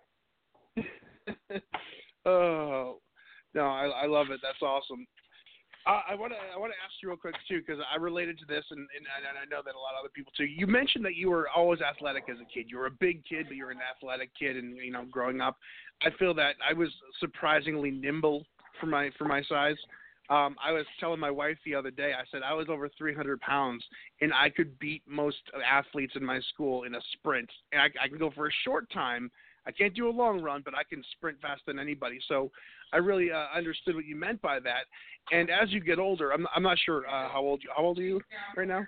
Oh. No, I, I love it. That's awesome. I want to I want to ask you real quick too, because I related to this, and, and and I know that a lot of other people too. You mentioned that you were always athletic as a kid. You were a big kid, but you were an athletic kid, and you know, growing up, I feel that I was surprisingly nimble for my for my size. Um, I was telling my wife the other day. I said I was over three hundred pounds, and I could beat most athletes in my school in a sprint. And I, I can go for a short time. I can't do a long run, but I can sprint faster than anybody. So I really uh, understood what you meant by that. And as you get older, I'm, I'm not sure uh, how old you how old are you right now?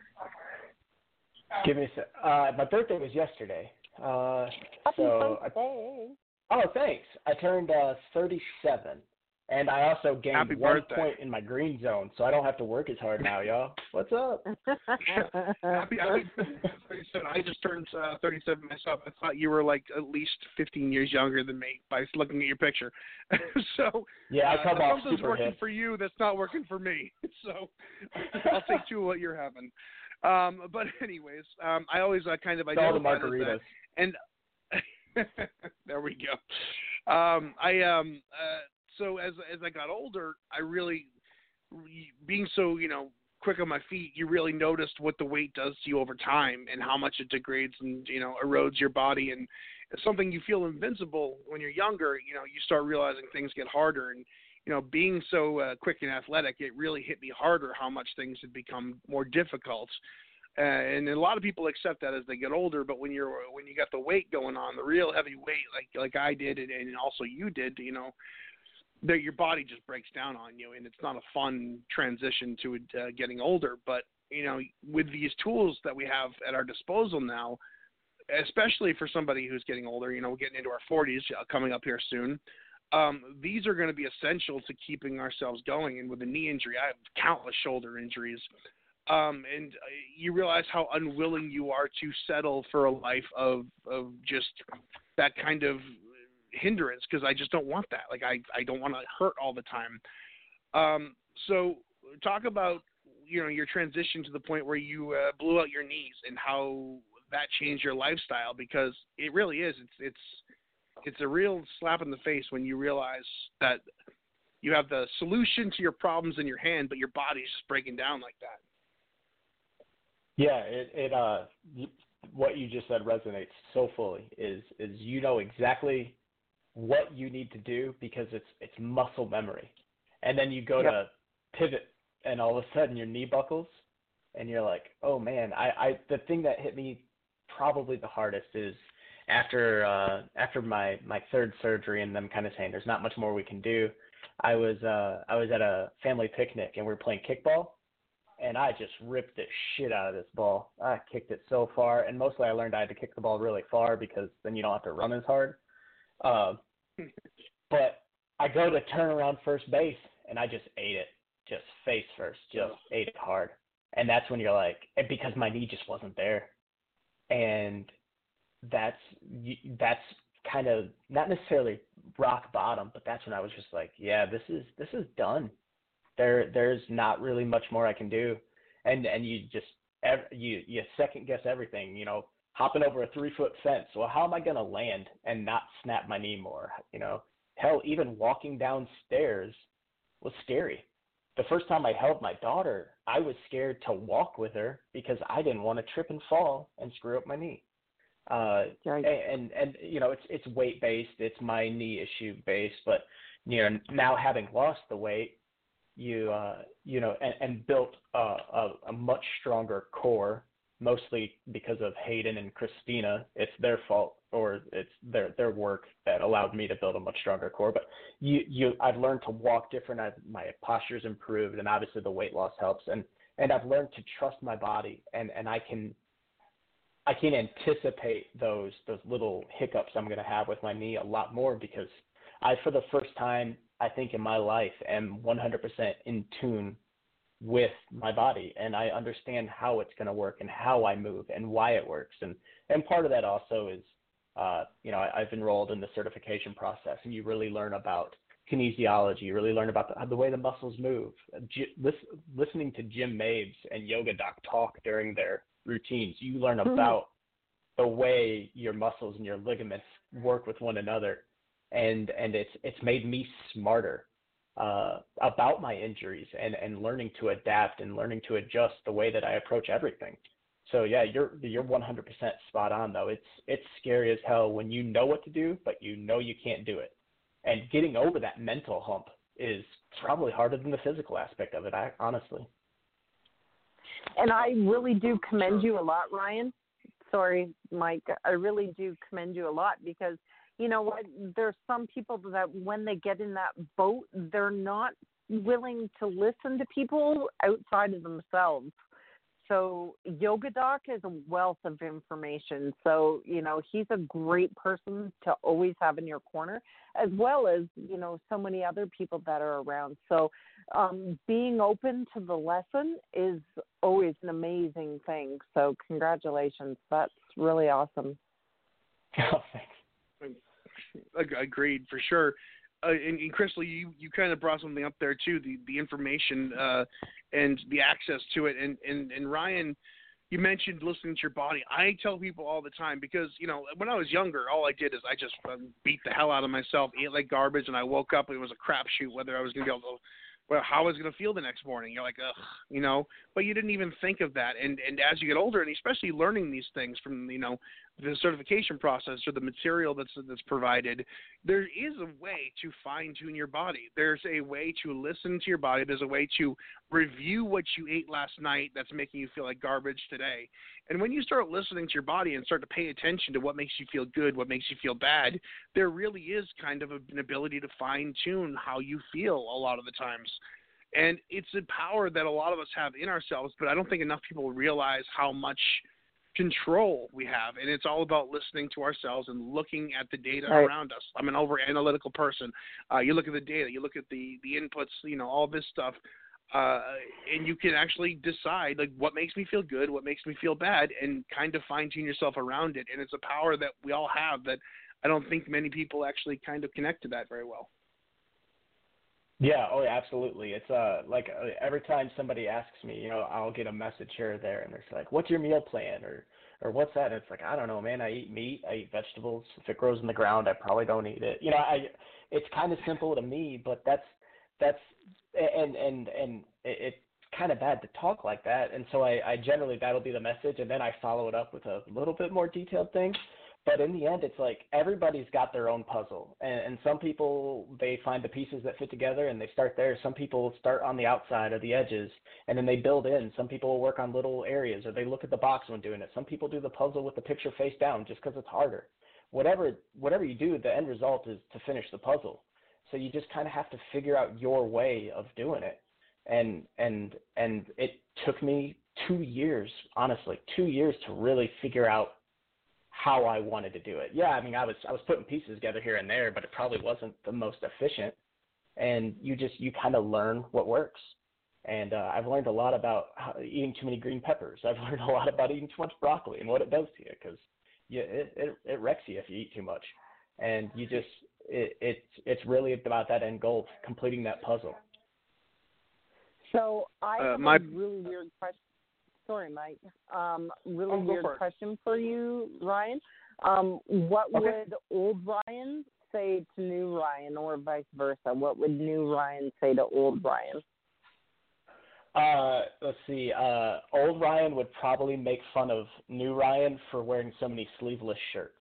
Give me a sec. Uh, my birthday was yesterday. Uh, Happy so I, birthday. oh, thanks. I turned uh, thirty-seven, and I also gained Happy one birthday. point in my green zone, so I don't have to work as hard now, y'all. What's up? Happy, happy thirty-seven. I just turned uh, thirty-seven myself. I thought you were like at least fifteen years younger than me by looking at your picture. so Yeah, I uh, come off something's super working hip. for you that's not working for me. So I'll take two of what you're having. Um, but anyways, um, I always uh, kind of It's all the identified as margaritas. that. And there we go. Um, I um, uh, so as as I got older, I really being so you know quick on my feet, you really noticed what the weight does to you over time and how much it degrades and you know erodes your body. And it's something you feel invincible when you're younger. You know, you start realizing things get harder. And you know, being so uh, quick and athletic, it really hit me harder how much things had become more difficult. Uh, and a lot of people accept that as they get older, but when you're when you got the weight going on, the real heavy weight, like like I did, and, and also you did, you know, that your body just breaks down on you, and it's not a fun transition to uh, getting older. But you know, with these tools that we have at our disposal now, especially for somebody who's getting older, you know, getting into our forties, uh, coming up here soon. Um, these are going to be essential to keeping ourselves going. And with a knee injury, I have countless shoulder injuries. Um, and uh, you realize how unwilling you are to settle for a life of, of just that kind of hindrance, because I just don't want that. Like, I, I don't want to hurt all the time. Um, so talk about, you know, your transition to the point where you uh, blew out your knees and how that changed your lifestyle, because it really is. It's, it's, it's a real slap in the face when you realize that you have the solution to your problems in your hand, but your body's just breaking down like that. Yeah, it, it uh, what you just said resonates so fully. Is is you know exactly what you need to do because it's it's muscle memory, and then you go yep. to pivot, and all of a sudden your knee buckles, and you're like, oh man, I, I the thing that hit me probably the hardest is after uh, after my, my third surgery and them kind of saying there's not much more we can do. I was uh, I was at a family picnic and we were playing kickball, and I just ripped the shit out of this ball. I kicked it so far, and mostly I learned I had to kick the ball really far because then you don't have to run as hard. Uh, but I go to turn around first base, and I just ate it, just face first, just oh. ate it hard. And that's when you're like, because my knee just wasn't there. And that's that's kind of not necessarily rock bottom, but that's when I was just like, yeah, this is this is done. There there's not really much more I can do, and and you just you you second guess everything. You know, hopping over a three foot fence. Well, how am I gonna land and not snap my knee more? You know, hell, even walking downstairs was scary. The first time I held my daughter, I was scared to walk with her because I didn't want to trip and fall and screw up my knee. Uh, right. and, and, and, you know, it's, it's weight based, it's my knee issue based, but, you know, now having lost the weight, you, uh, you know, and, and built a, a, a much stronger core, mostly because of Hayden and Christina. It's their fault, or it's their, their work that allowed me to build a much stronger core. But you, you, I've learned to walk different. I've, my posture's improved, and obviously the weight loss helps. And, and I've learned to trust my body, and, and I can, I can anticipate those those little hiccups I'm going to have with my knee a lot more because I, for the first time, I think in my life, am one hundred percent in tune with my body, and I understand how it's going to work and how I move and why it works. And, and part of that also is, uh, you know, I, I've enrolled in the certification process, and you really learn about kinesiology. You really learn about the, the way the muscles move. G- listen, listening to Jim Mabes and Yoga Doc talk during their routines, you learn about the way your muscles and your ligaments work with one another, and and it's it's made me smarter uh, about my injuries and, and learning to adapt and learning to adjust the way that I approach everything. So yeah, you're you're one hundred percent spot on though. It's it's scary as hell when you know what to do, but you know you can't do it, and getting over that mental hump is probably harder than the physical aspect of it. I honestly. And I really do commend you a lot, Ryan. Sorry, Mike. I really do commend you a lot because, you know what, there's some people that when they get in that boat, they're not willing to listen to people outside of themselves. So Yoga Doc is a wealth of information. So, you know, he's a great person to always have in your corner, as well as, you know, so many other people that are around. So um, being open to the lesson is always an amazing thing. So congratulations. That's really awesome. Oh, thanks. Agreed, for sure. Uh, and, and Crystal, you, you kind of brought something up there too, the, the information uh, and the access to it. And, and, and Ryan, you mentioned listening to your body. I tell people all the time because, you know, when I was younger, all I did is I just um, beat the hell out of myself, ate like garbage, and I woke up and it was a crapshoot whether I was going to be able to, well, how I was going to feel the next morning. You're like, ugh, you know, but you didn't even think of that. And, and as you get older, and especially learning these things from, you know, the certification process or the material that's that's provided, there is a way to fine-tune your body. There's a way to listen to your body. There's a way to review what you ate last night that's making you feel like garbage today. And when you start listening to your body and start to pay attention to what makes you feel good, what makes you feel bad, there really is kind of an ability to fine-tune how you feel a lot of the times. And it's a power that a lot of us have in ourselves, but I don't think enough people realize how much control we have. And it's all about listening to ourselves and looking at the data right. around us. I'm an over analytical person. Uh, you look at the data, you look at the, the inputs, you know, all this stuff. Uh, and you can actually decide like what makes me feel good, what makes me feel bad, and kind of fine tune yourself around it. And it's a power that we all have that I don't think many people actually kind of connect to that very well. Yeah, oh, yeah, absolutely. It's uh like uh, every time somebody asks me, you know, I'll get a message here or there, and it's like, "What's your meal plan?" or or "What's that?" And it's like, I don't know, man. I eat meat, I eat vegetables. If it grows in the ground, I probably don't eat it. You know, I it's kind of simple to me, but that's that's and and and it, it's kind of bad to talk like that. And so I, I generally that'll be the message, and then I follow it up with a little bit more detailed thing. But in the end, it's like everybody's got their own puzzle, and, and some people, they find the pieces that fit together and they start there. Some people start on the outside or the edges, and then they build in. Some people will work on little areas, or they look at the box when doing it. Some people do the puzzle with the picture face down just because it's harder. Whatever whatever you do, the end result is to finish the puzzle. So you just kind of have to figure out your way of doing it. And and and it took me two years, honestly, two years to really figure out how I wanted to do it. Yeah, I mean, I was I was putting pieces together here and there, but it probably wasn't the most efficient. And you just you kind of learn what works. And uh, I've learned a lot about how, eating too many green peppers. I've learned a lot about eating too much broccoli and what it does to you, because yeah, it, it it wrecks you if you eat too much. And you just it, it's it's really about that end goal, completing that puzzle. So I Uh, have my- a really weird question. Sorry, Mike. Um, really Oh, go weird for it. question for you, Ryan. Um, what Okay. would old Ryan say to new Ryan, or vice versa? What would new Ryan say to old Ryan? Uh, let's see. Uh, old Ryan would probably make fun of new Ryan for wearing so many sleeveless shirts.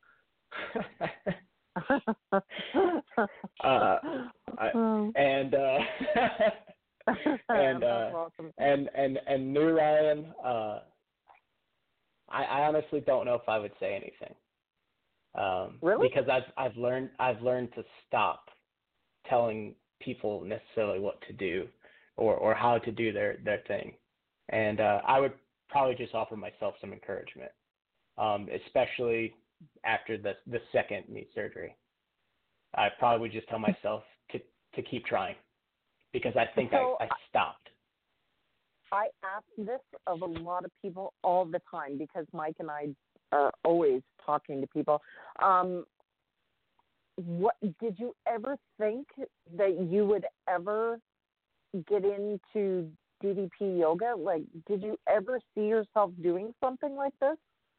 uh, I, and uh, and uh, awesome. and and and new Ryan. Uh, I, I honestly don't know if I would say anything. Um, Really? Because I've I've learned I've learned to stop telling people necessarily what to do or, or how to do their, their thing. And uh, I would probably just offer myself some encouragement, um, especially after the the second knee surgery. I probably would just tell myself to, to keep trying, because I think So I, I stopped. I ask this of a lot of people all the time, because Mike and I are always talking to people. Um, what did you ever think that you would ever get into D D P yoga? Like, did you ever see yourself doing something like this?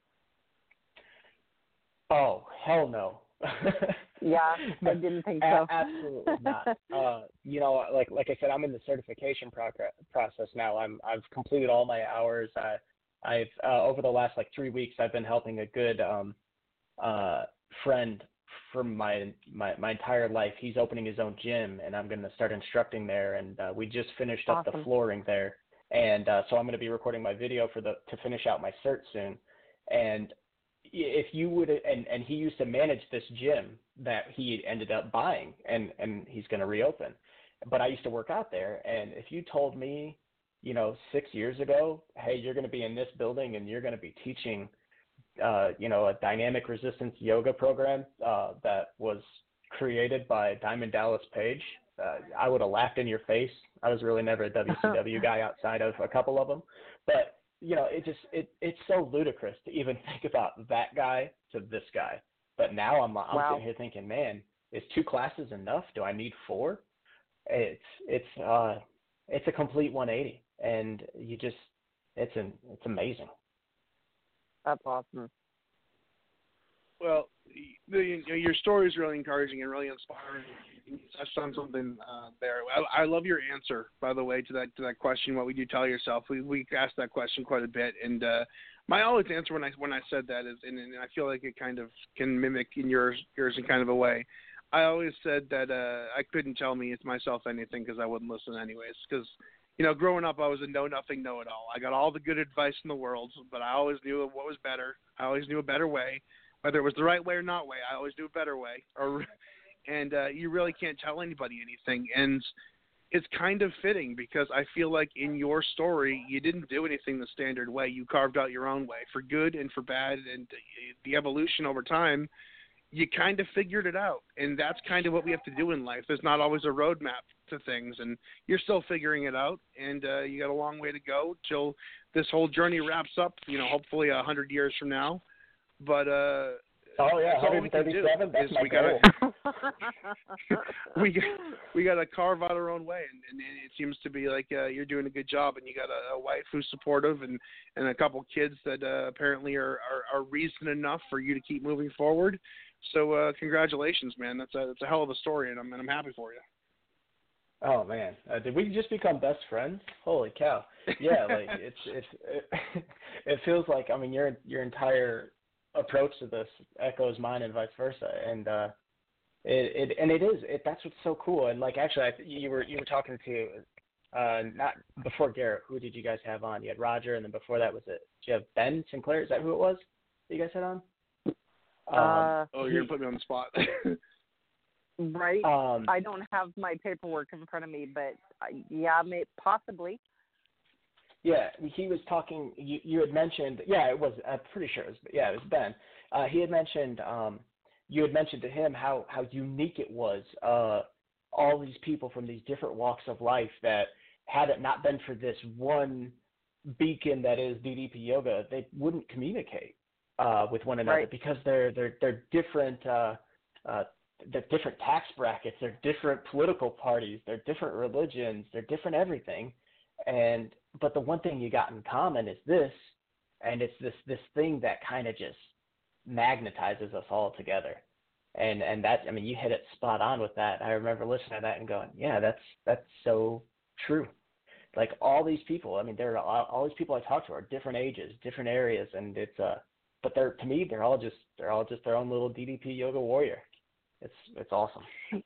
Oh, hell no. Yeah, I didn't think so. A- absolutely not. Uh, you know, like like I said, I'm in the certification progress, process now. I'm I've completed all my hours. I I've uh, over the last like three weeks, I've been helping a good um, uh, friend from my, my my entire life. He's opening his own gym, and I'm going to start instructing there. And uh, we just finished up Awesome. the flooring there, and uh, so I'm going to be recording my video for the to finish out my cert soon. And if you would, and, and he used to manage this gym that he ended up buying, and, and he's going to reopen. But I used to work out there, and if you told me, you know, six years ago, hey, you're going to be in this building and you're going to be teaching, uh, you know, a dynamic resistance yoga program uh, that was created by Diamond Dallas Page, uh, I would have laughed in your face. I was really never a W C W guy outside of a couple of them, but you know, it just it it's so ludicrous to even think about that guy to this guy. But now I'm I'm Wow. sitting here thinking, man, is two classes enough? Do I need four? It's it's uh it's a complete one eighty, and you just it's an it's amazing. That's awesome. Well, the, you know, your story is really encouraging and really inspiring. You touched on something uh, there. I, I love your answer, by the way, to that to that question. What would you tell yourself? We we asked that question quite a bit, and uh, my always answer when I when I said that is, and, and I feel like it kind of can mimic in yours yours in kind of a way. I always said that uh, I couldn't tell me it's myself anything because I wouldn't listen anyways. Because you know, growing up, I was a know nothing, know it all. I got all the good advice in the world, but I always knew what was better. I always knew a better way. Whether it was the right way or not way, I always do a better way. Or, and uh, you really can't tell anybody anything. And it's kind of fitting because I feel like in your story, you didn't do anything the standard way. You carved out your own way for good and for bad. And the evolution over time, you kind of figured it out. And that's kind of what we have to do in life. There's not always a roadmap to things. And you're still figuring it out. And uh, you got a long way to go till this whole journey wraps up, you know, hopefully a hundred years from now. But uh, Oh yeah, That's all we can do. one thirty-seven. That's is my we goal. gotta we got we gotta carve out our own way, and, and it seems to be like uh, you're doing a good job, and you got a, a wife who's supportive, and, and a couple kids that uh, apparently are, are are reason enough for you to keep moving forward. So uh, congratulations, man. That's a that's a hell of a story, and I'm and I'm happy for you. Oh man, uh, did we just become best friends? Holy cow! Yeah, like it's it's it, it feels like I mean your your entire approach to this echoes mine and vice versa, and uh, it, it and it is it that's what's so cool. And like actually, I, you were you were talking to uh, not before Garrett. Who did you guys have on? You had Roger, and then before that was it? Did you have Ben Sinclair? Is that who it was that you guys had on? Uh, um, oh, you're gonna put me on the spot. right. Um, I don't have my paperwork in front of me, but uh, yeah, may, possibly. Yeah, he was talking. You, you had mentioned. Yeah, it was. I'm pretty sure it was. Yeah, it was Ben. Uh, he had mentioned. Um, you had mentioned to him how how unique it was. Uh, all these people from these different walks of life that had it not been for this one beacon that is D D P Yoga, they wouldn't communicate uh, with one another Right. because they're they're they're different. Uh, uh, they're different tax brackets. They're different political parties. They're different religions. They're different everything. And but the one thing you got in common is this, and it's this this thing that kind of just magnetizes us all together. And and that I mean you hit it spot on with that. I remember listening to that and going, yeah, that's that's so true. Like all these people, I mean, there are all, all these people I talk to are different ages, different areas, and it's uh, but they're to me they're all just they're all just their own little D D P yoga warrior. It's it's awesome.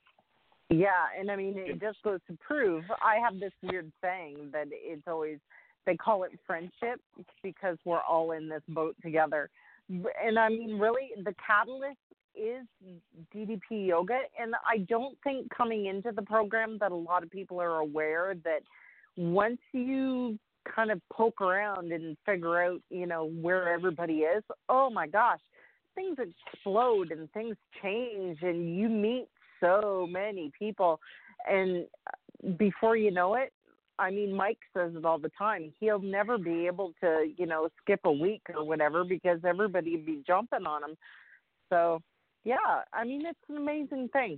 Yeah, and I mean, it just goes to prove, I have this weird saying that it's always, they call it friendship because we're all in this boat together. And I mean, really, the catalyst is D D P yoga. And I don't think coming into the program that a lot of people are aware that once you kind of poke around and figure out, you know, where everybody is, oh my gosh, things explode and things change and you meet so many people, and before you know it, I mean, Mike says it all the time. He'll never be able to, you know, skip a week or whatever because everybody would be jumping on him. So, yeah, I mean, it's an amazing thing.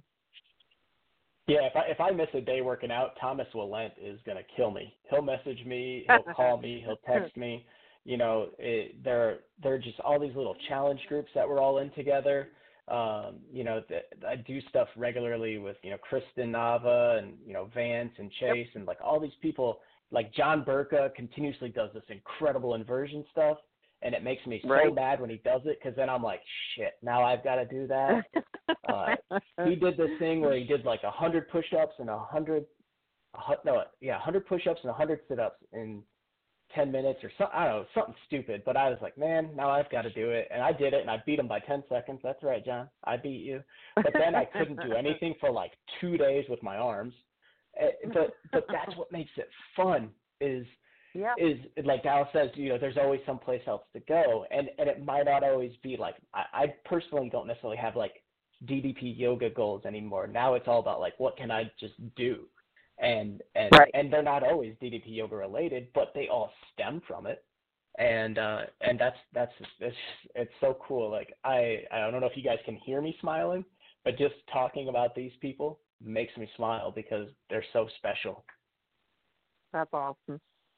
Yeah, if I if I miss a day working out, Thomas Willent is gonna kill me. He'll message me, he'll call me, he'll text me. You know, it, there there are just all these little challenge groups that we're all in together. Um, you know, th- I do stuff regularly with, you know, Kristen Nava and, you know, Vance and Chase yep. and like all these people, like John Burka continuously does this incredible inversion stuff. And it makes me so right. mad when he does it because then I'm like, shit, now I've got to do that. uh, he did this thing where he did like one hundred push-ups and one hundred, no, yeah, one hundred push-ups and one hundred sit-ups in ten minutes or something, I don't know, something stupid. But I was like, man, now I've got to do it. And I did it, and I beat him by ten seconds. That's right, John. I beat you. But then I couldn't do anything for like two days with my arms. But but that's what makes it fun is yeah. is like Dallas says, you know, there's always someplace else to go. And, and it might not always be like, I, I personally don't necessarily have like D D P yoga goals anymore. Now it's all about like, what can I just do? And and right. and they're not always D D P yoga related, but they all stem from it, and uh, and that's that's it's it's so cool. Like I I don't know if you guys can hear me smiling, but just talking about these people makes me smile because they're so special. That's awesome.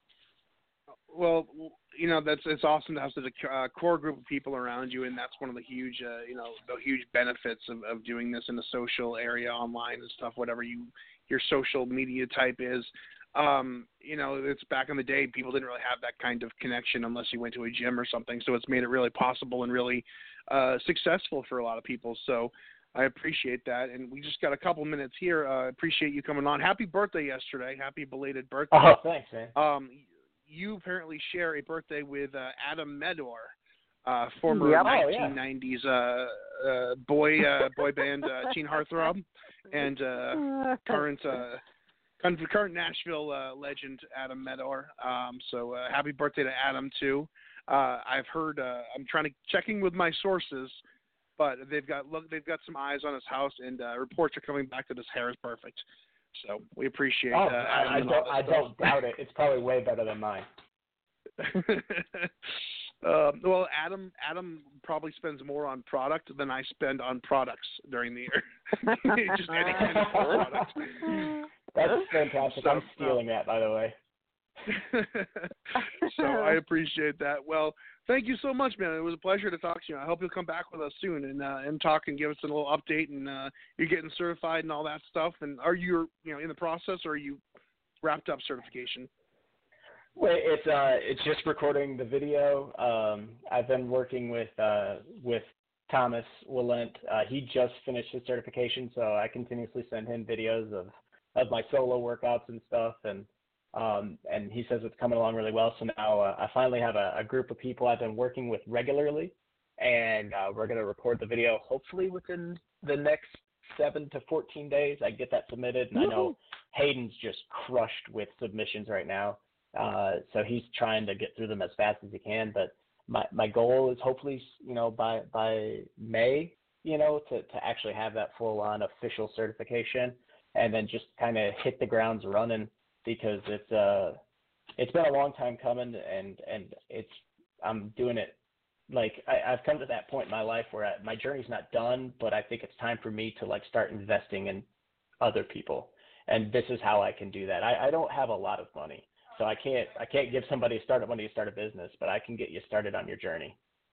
Well, you know, that's it's awesome to have such a uh, core group of people around you, and that's one of the huge, uh, you know, the huge benefits of, of doing this in the social area, online and stuff, whatever you your social media type is. Um, you know, it's back in the day, people didn't really have that kind of connection unless you went to a gym or something. So it's made it really possible and really uh, successful for a lot of people. So I appreciate that. And we just got a couple minutes here. I uh, appreciate you coming on. Happy birthday yesterday. Happy belated birthday. Oh, thanks, man. Um, you apparently share a birthday with uh, Adam Medor, uh, former yep. nineteen nineties uh, uh, boy uh, boy band uh, teen heartthrob, and uh, current uh, current Nashville uh, legend Adam Medor. Um, so uh, happy birthday to Adam too. Uh, I've heard. Uh, I'm trying to checking with my sources, but they've got look they've got some eyes on his house, and uh, reports are coming back that his hair is perfect. So we appreciate. Oh, uh, I, I don't. I don't doubt it. It's probably way better than mine. Uh, well, Adam Adam probably spends more on product than I spend on products during the year. Just any kind of product. That's fantastic. So, I'm stealing uh, that, by the way. So I appreciate that. Well, thank you so much, man. It was a pleasure to talk to you. I hope you'll come back with us soon and uh, and talk and give us a little update. And uh, you're getting certified and all that stuff. And are you you know in the process, or are you wrapped up certification? Well, it's uh, it's just recording the video. Um, I've been working with uh, with Thomas Willent. Uh, he just finished his certification, so I continuously send him videos of, of my solo workouts and stuff, and um, and he says it's coming along really well. So now uh, I finally have a, a group of people I've been working with regularly, and uh, we're going to record the video hopefully within the next seven to fourteen days. I get that submitted, and I know Hayden's just crushed with submissions right now. Uh, so he's trying to get through them as fast as he can. But my, my goal is hopefully, you know, by by May, you know, to, to actually have that full-on official certification, and then just kind of hit the grounds running, because it's uh it's been a long time coming, and and it's I'm doing it like I, I've come to that point in my life where I, my journey's not done, but I think it's time for me to like start investing in other people, and this is how I can do that. I, I don't have a lot of money. So I can't I can't give somebody startup money to start a business, but I can get you started on your journey.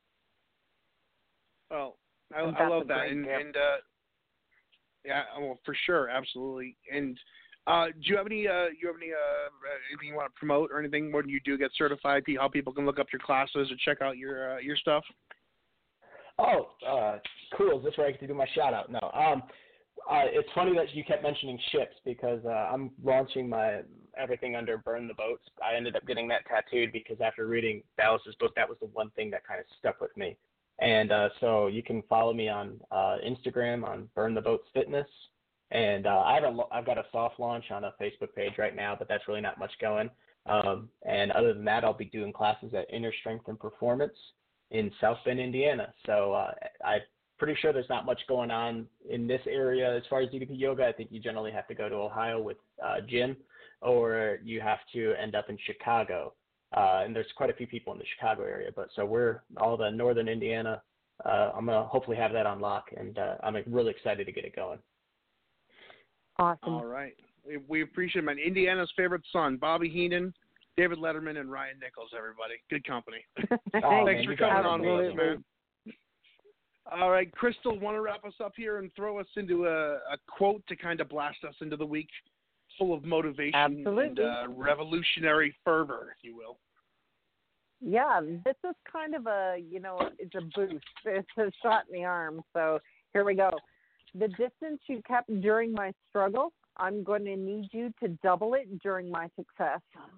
Well, I, I love that, and, and uh, yeah, well, for sure, absolutely. And uh, do you have any uh, you have any uh, anything you want to promote or anything when you do get certified? How people can look up your classes or check out your uh, your stuff? Oh, uh, cool! Is this where I get to do my shout out? No. Um, Uh, it's funny that you kept mentioning ships, because uh, I'm launching my everything under Burn the Boats. I ended up getting that tattooed because after reading Dallas's book, that was the one thing that kind of stuck with me. And uh, so you can follow me on uh, Instagram on Burn the Boats Fitness. And uh, I haven't, I've got a soft launch on a Facebook page right now, but that's really not much going. Um, and other than that, I'll be doing classes at Inner Strength and Performance in South Bend, Indiana. So uh, I pretty sure there's not much going on in this area as far as D D P yoga. I think you generally have to go to Ohio with uh, Jim, or you have to end up in Chicago. Uh, and there's quite a few people in the Chicago area. But so we're all the northern Indiana. Uh, I'm going to hopefully have that on lock, and uh, I'm really excited to get it going. Awesome. All right. We, we appreciate it, man. Indiana's favorite son, Bobby Heenan, David Letterman, and Ryan Nichols, everybody. Good company. Oh, Thanks man, for coming on with us, Absolutely. man. All right, Crystal, want to wrap us up here and throw us into a, a quote to kind of blast us into the week, full of motivation Absolutely. and uh, revolutionary fervor, if you will. Yeah, this is kind of a, you know, it's a boost. It's a shot in the arm. So here we go. The distance you kept during my struggle, I'm going to need you to double it during my success.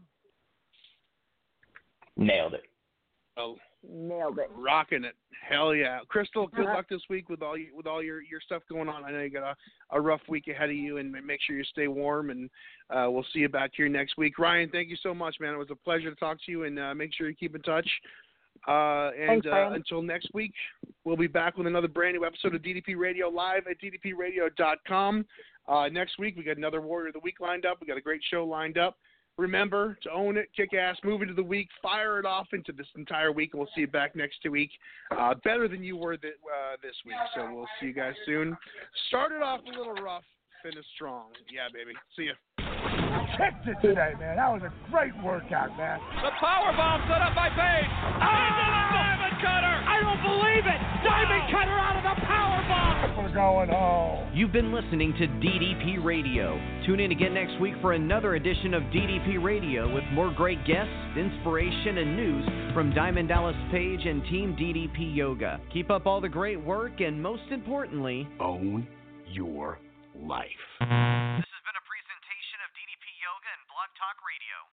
Nailed it. Oh, nailed it. Rocking it. Hell yeah. Crystal, good luck this week with all you, with all your, your stuff going on. I know you got a, a rough week ahead of you, and make sure you stay warm, and uh, we'll see you back here next week. Ryan, thank you so much, man. It was a pleasure to talk to you, and uh, make sure you keep in touch. Uh, and Thanks, uh, until next week, we'll be back with another brand new episode of D D P Radio live at d d p radio dot com. Uh, next week, we got another Warrior of the Week lined up. We got a great show lined up. Remember to own it, kick ass, move into the week, fire it off into this entire week, and we'll see you back next week. Uh, better than you were th- uh, this week, so we'll see you guys soon. Started off a little rough, finished strong. Yeah, baby. See ya. Kicked it today, man. That was a great workout, man. The power bomb set up by Page. Oh! Into the Diamond Cutter. I don't believe it. Diamond wow. Cutter out of the power bomb. We're going home. You've been listening to D D P Radio. Tune in again next week for another edition of D D P Radio with more great guests, inspiration, and news from Diamond Dallas Page and Team D D P Yoga. Keep up all the great work, and most importantly, own your life. This has been a presentation of D D P Yoga and Blog Talk Radio.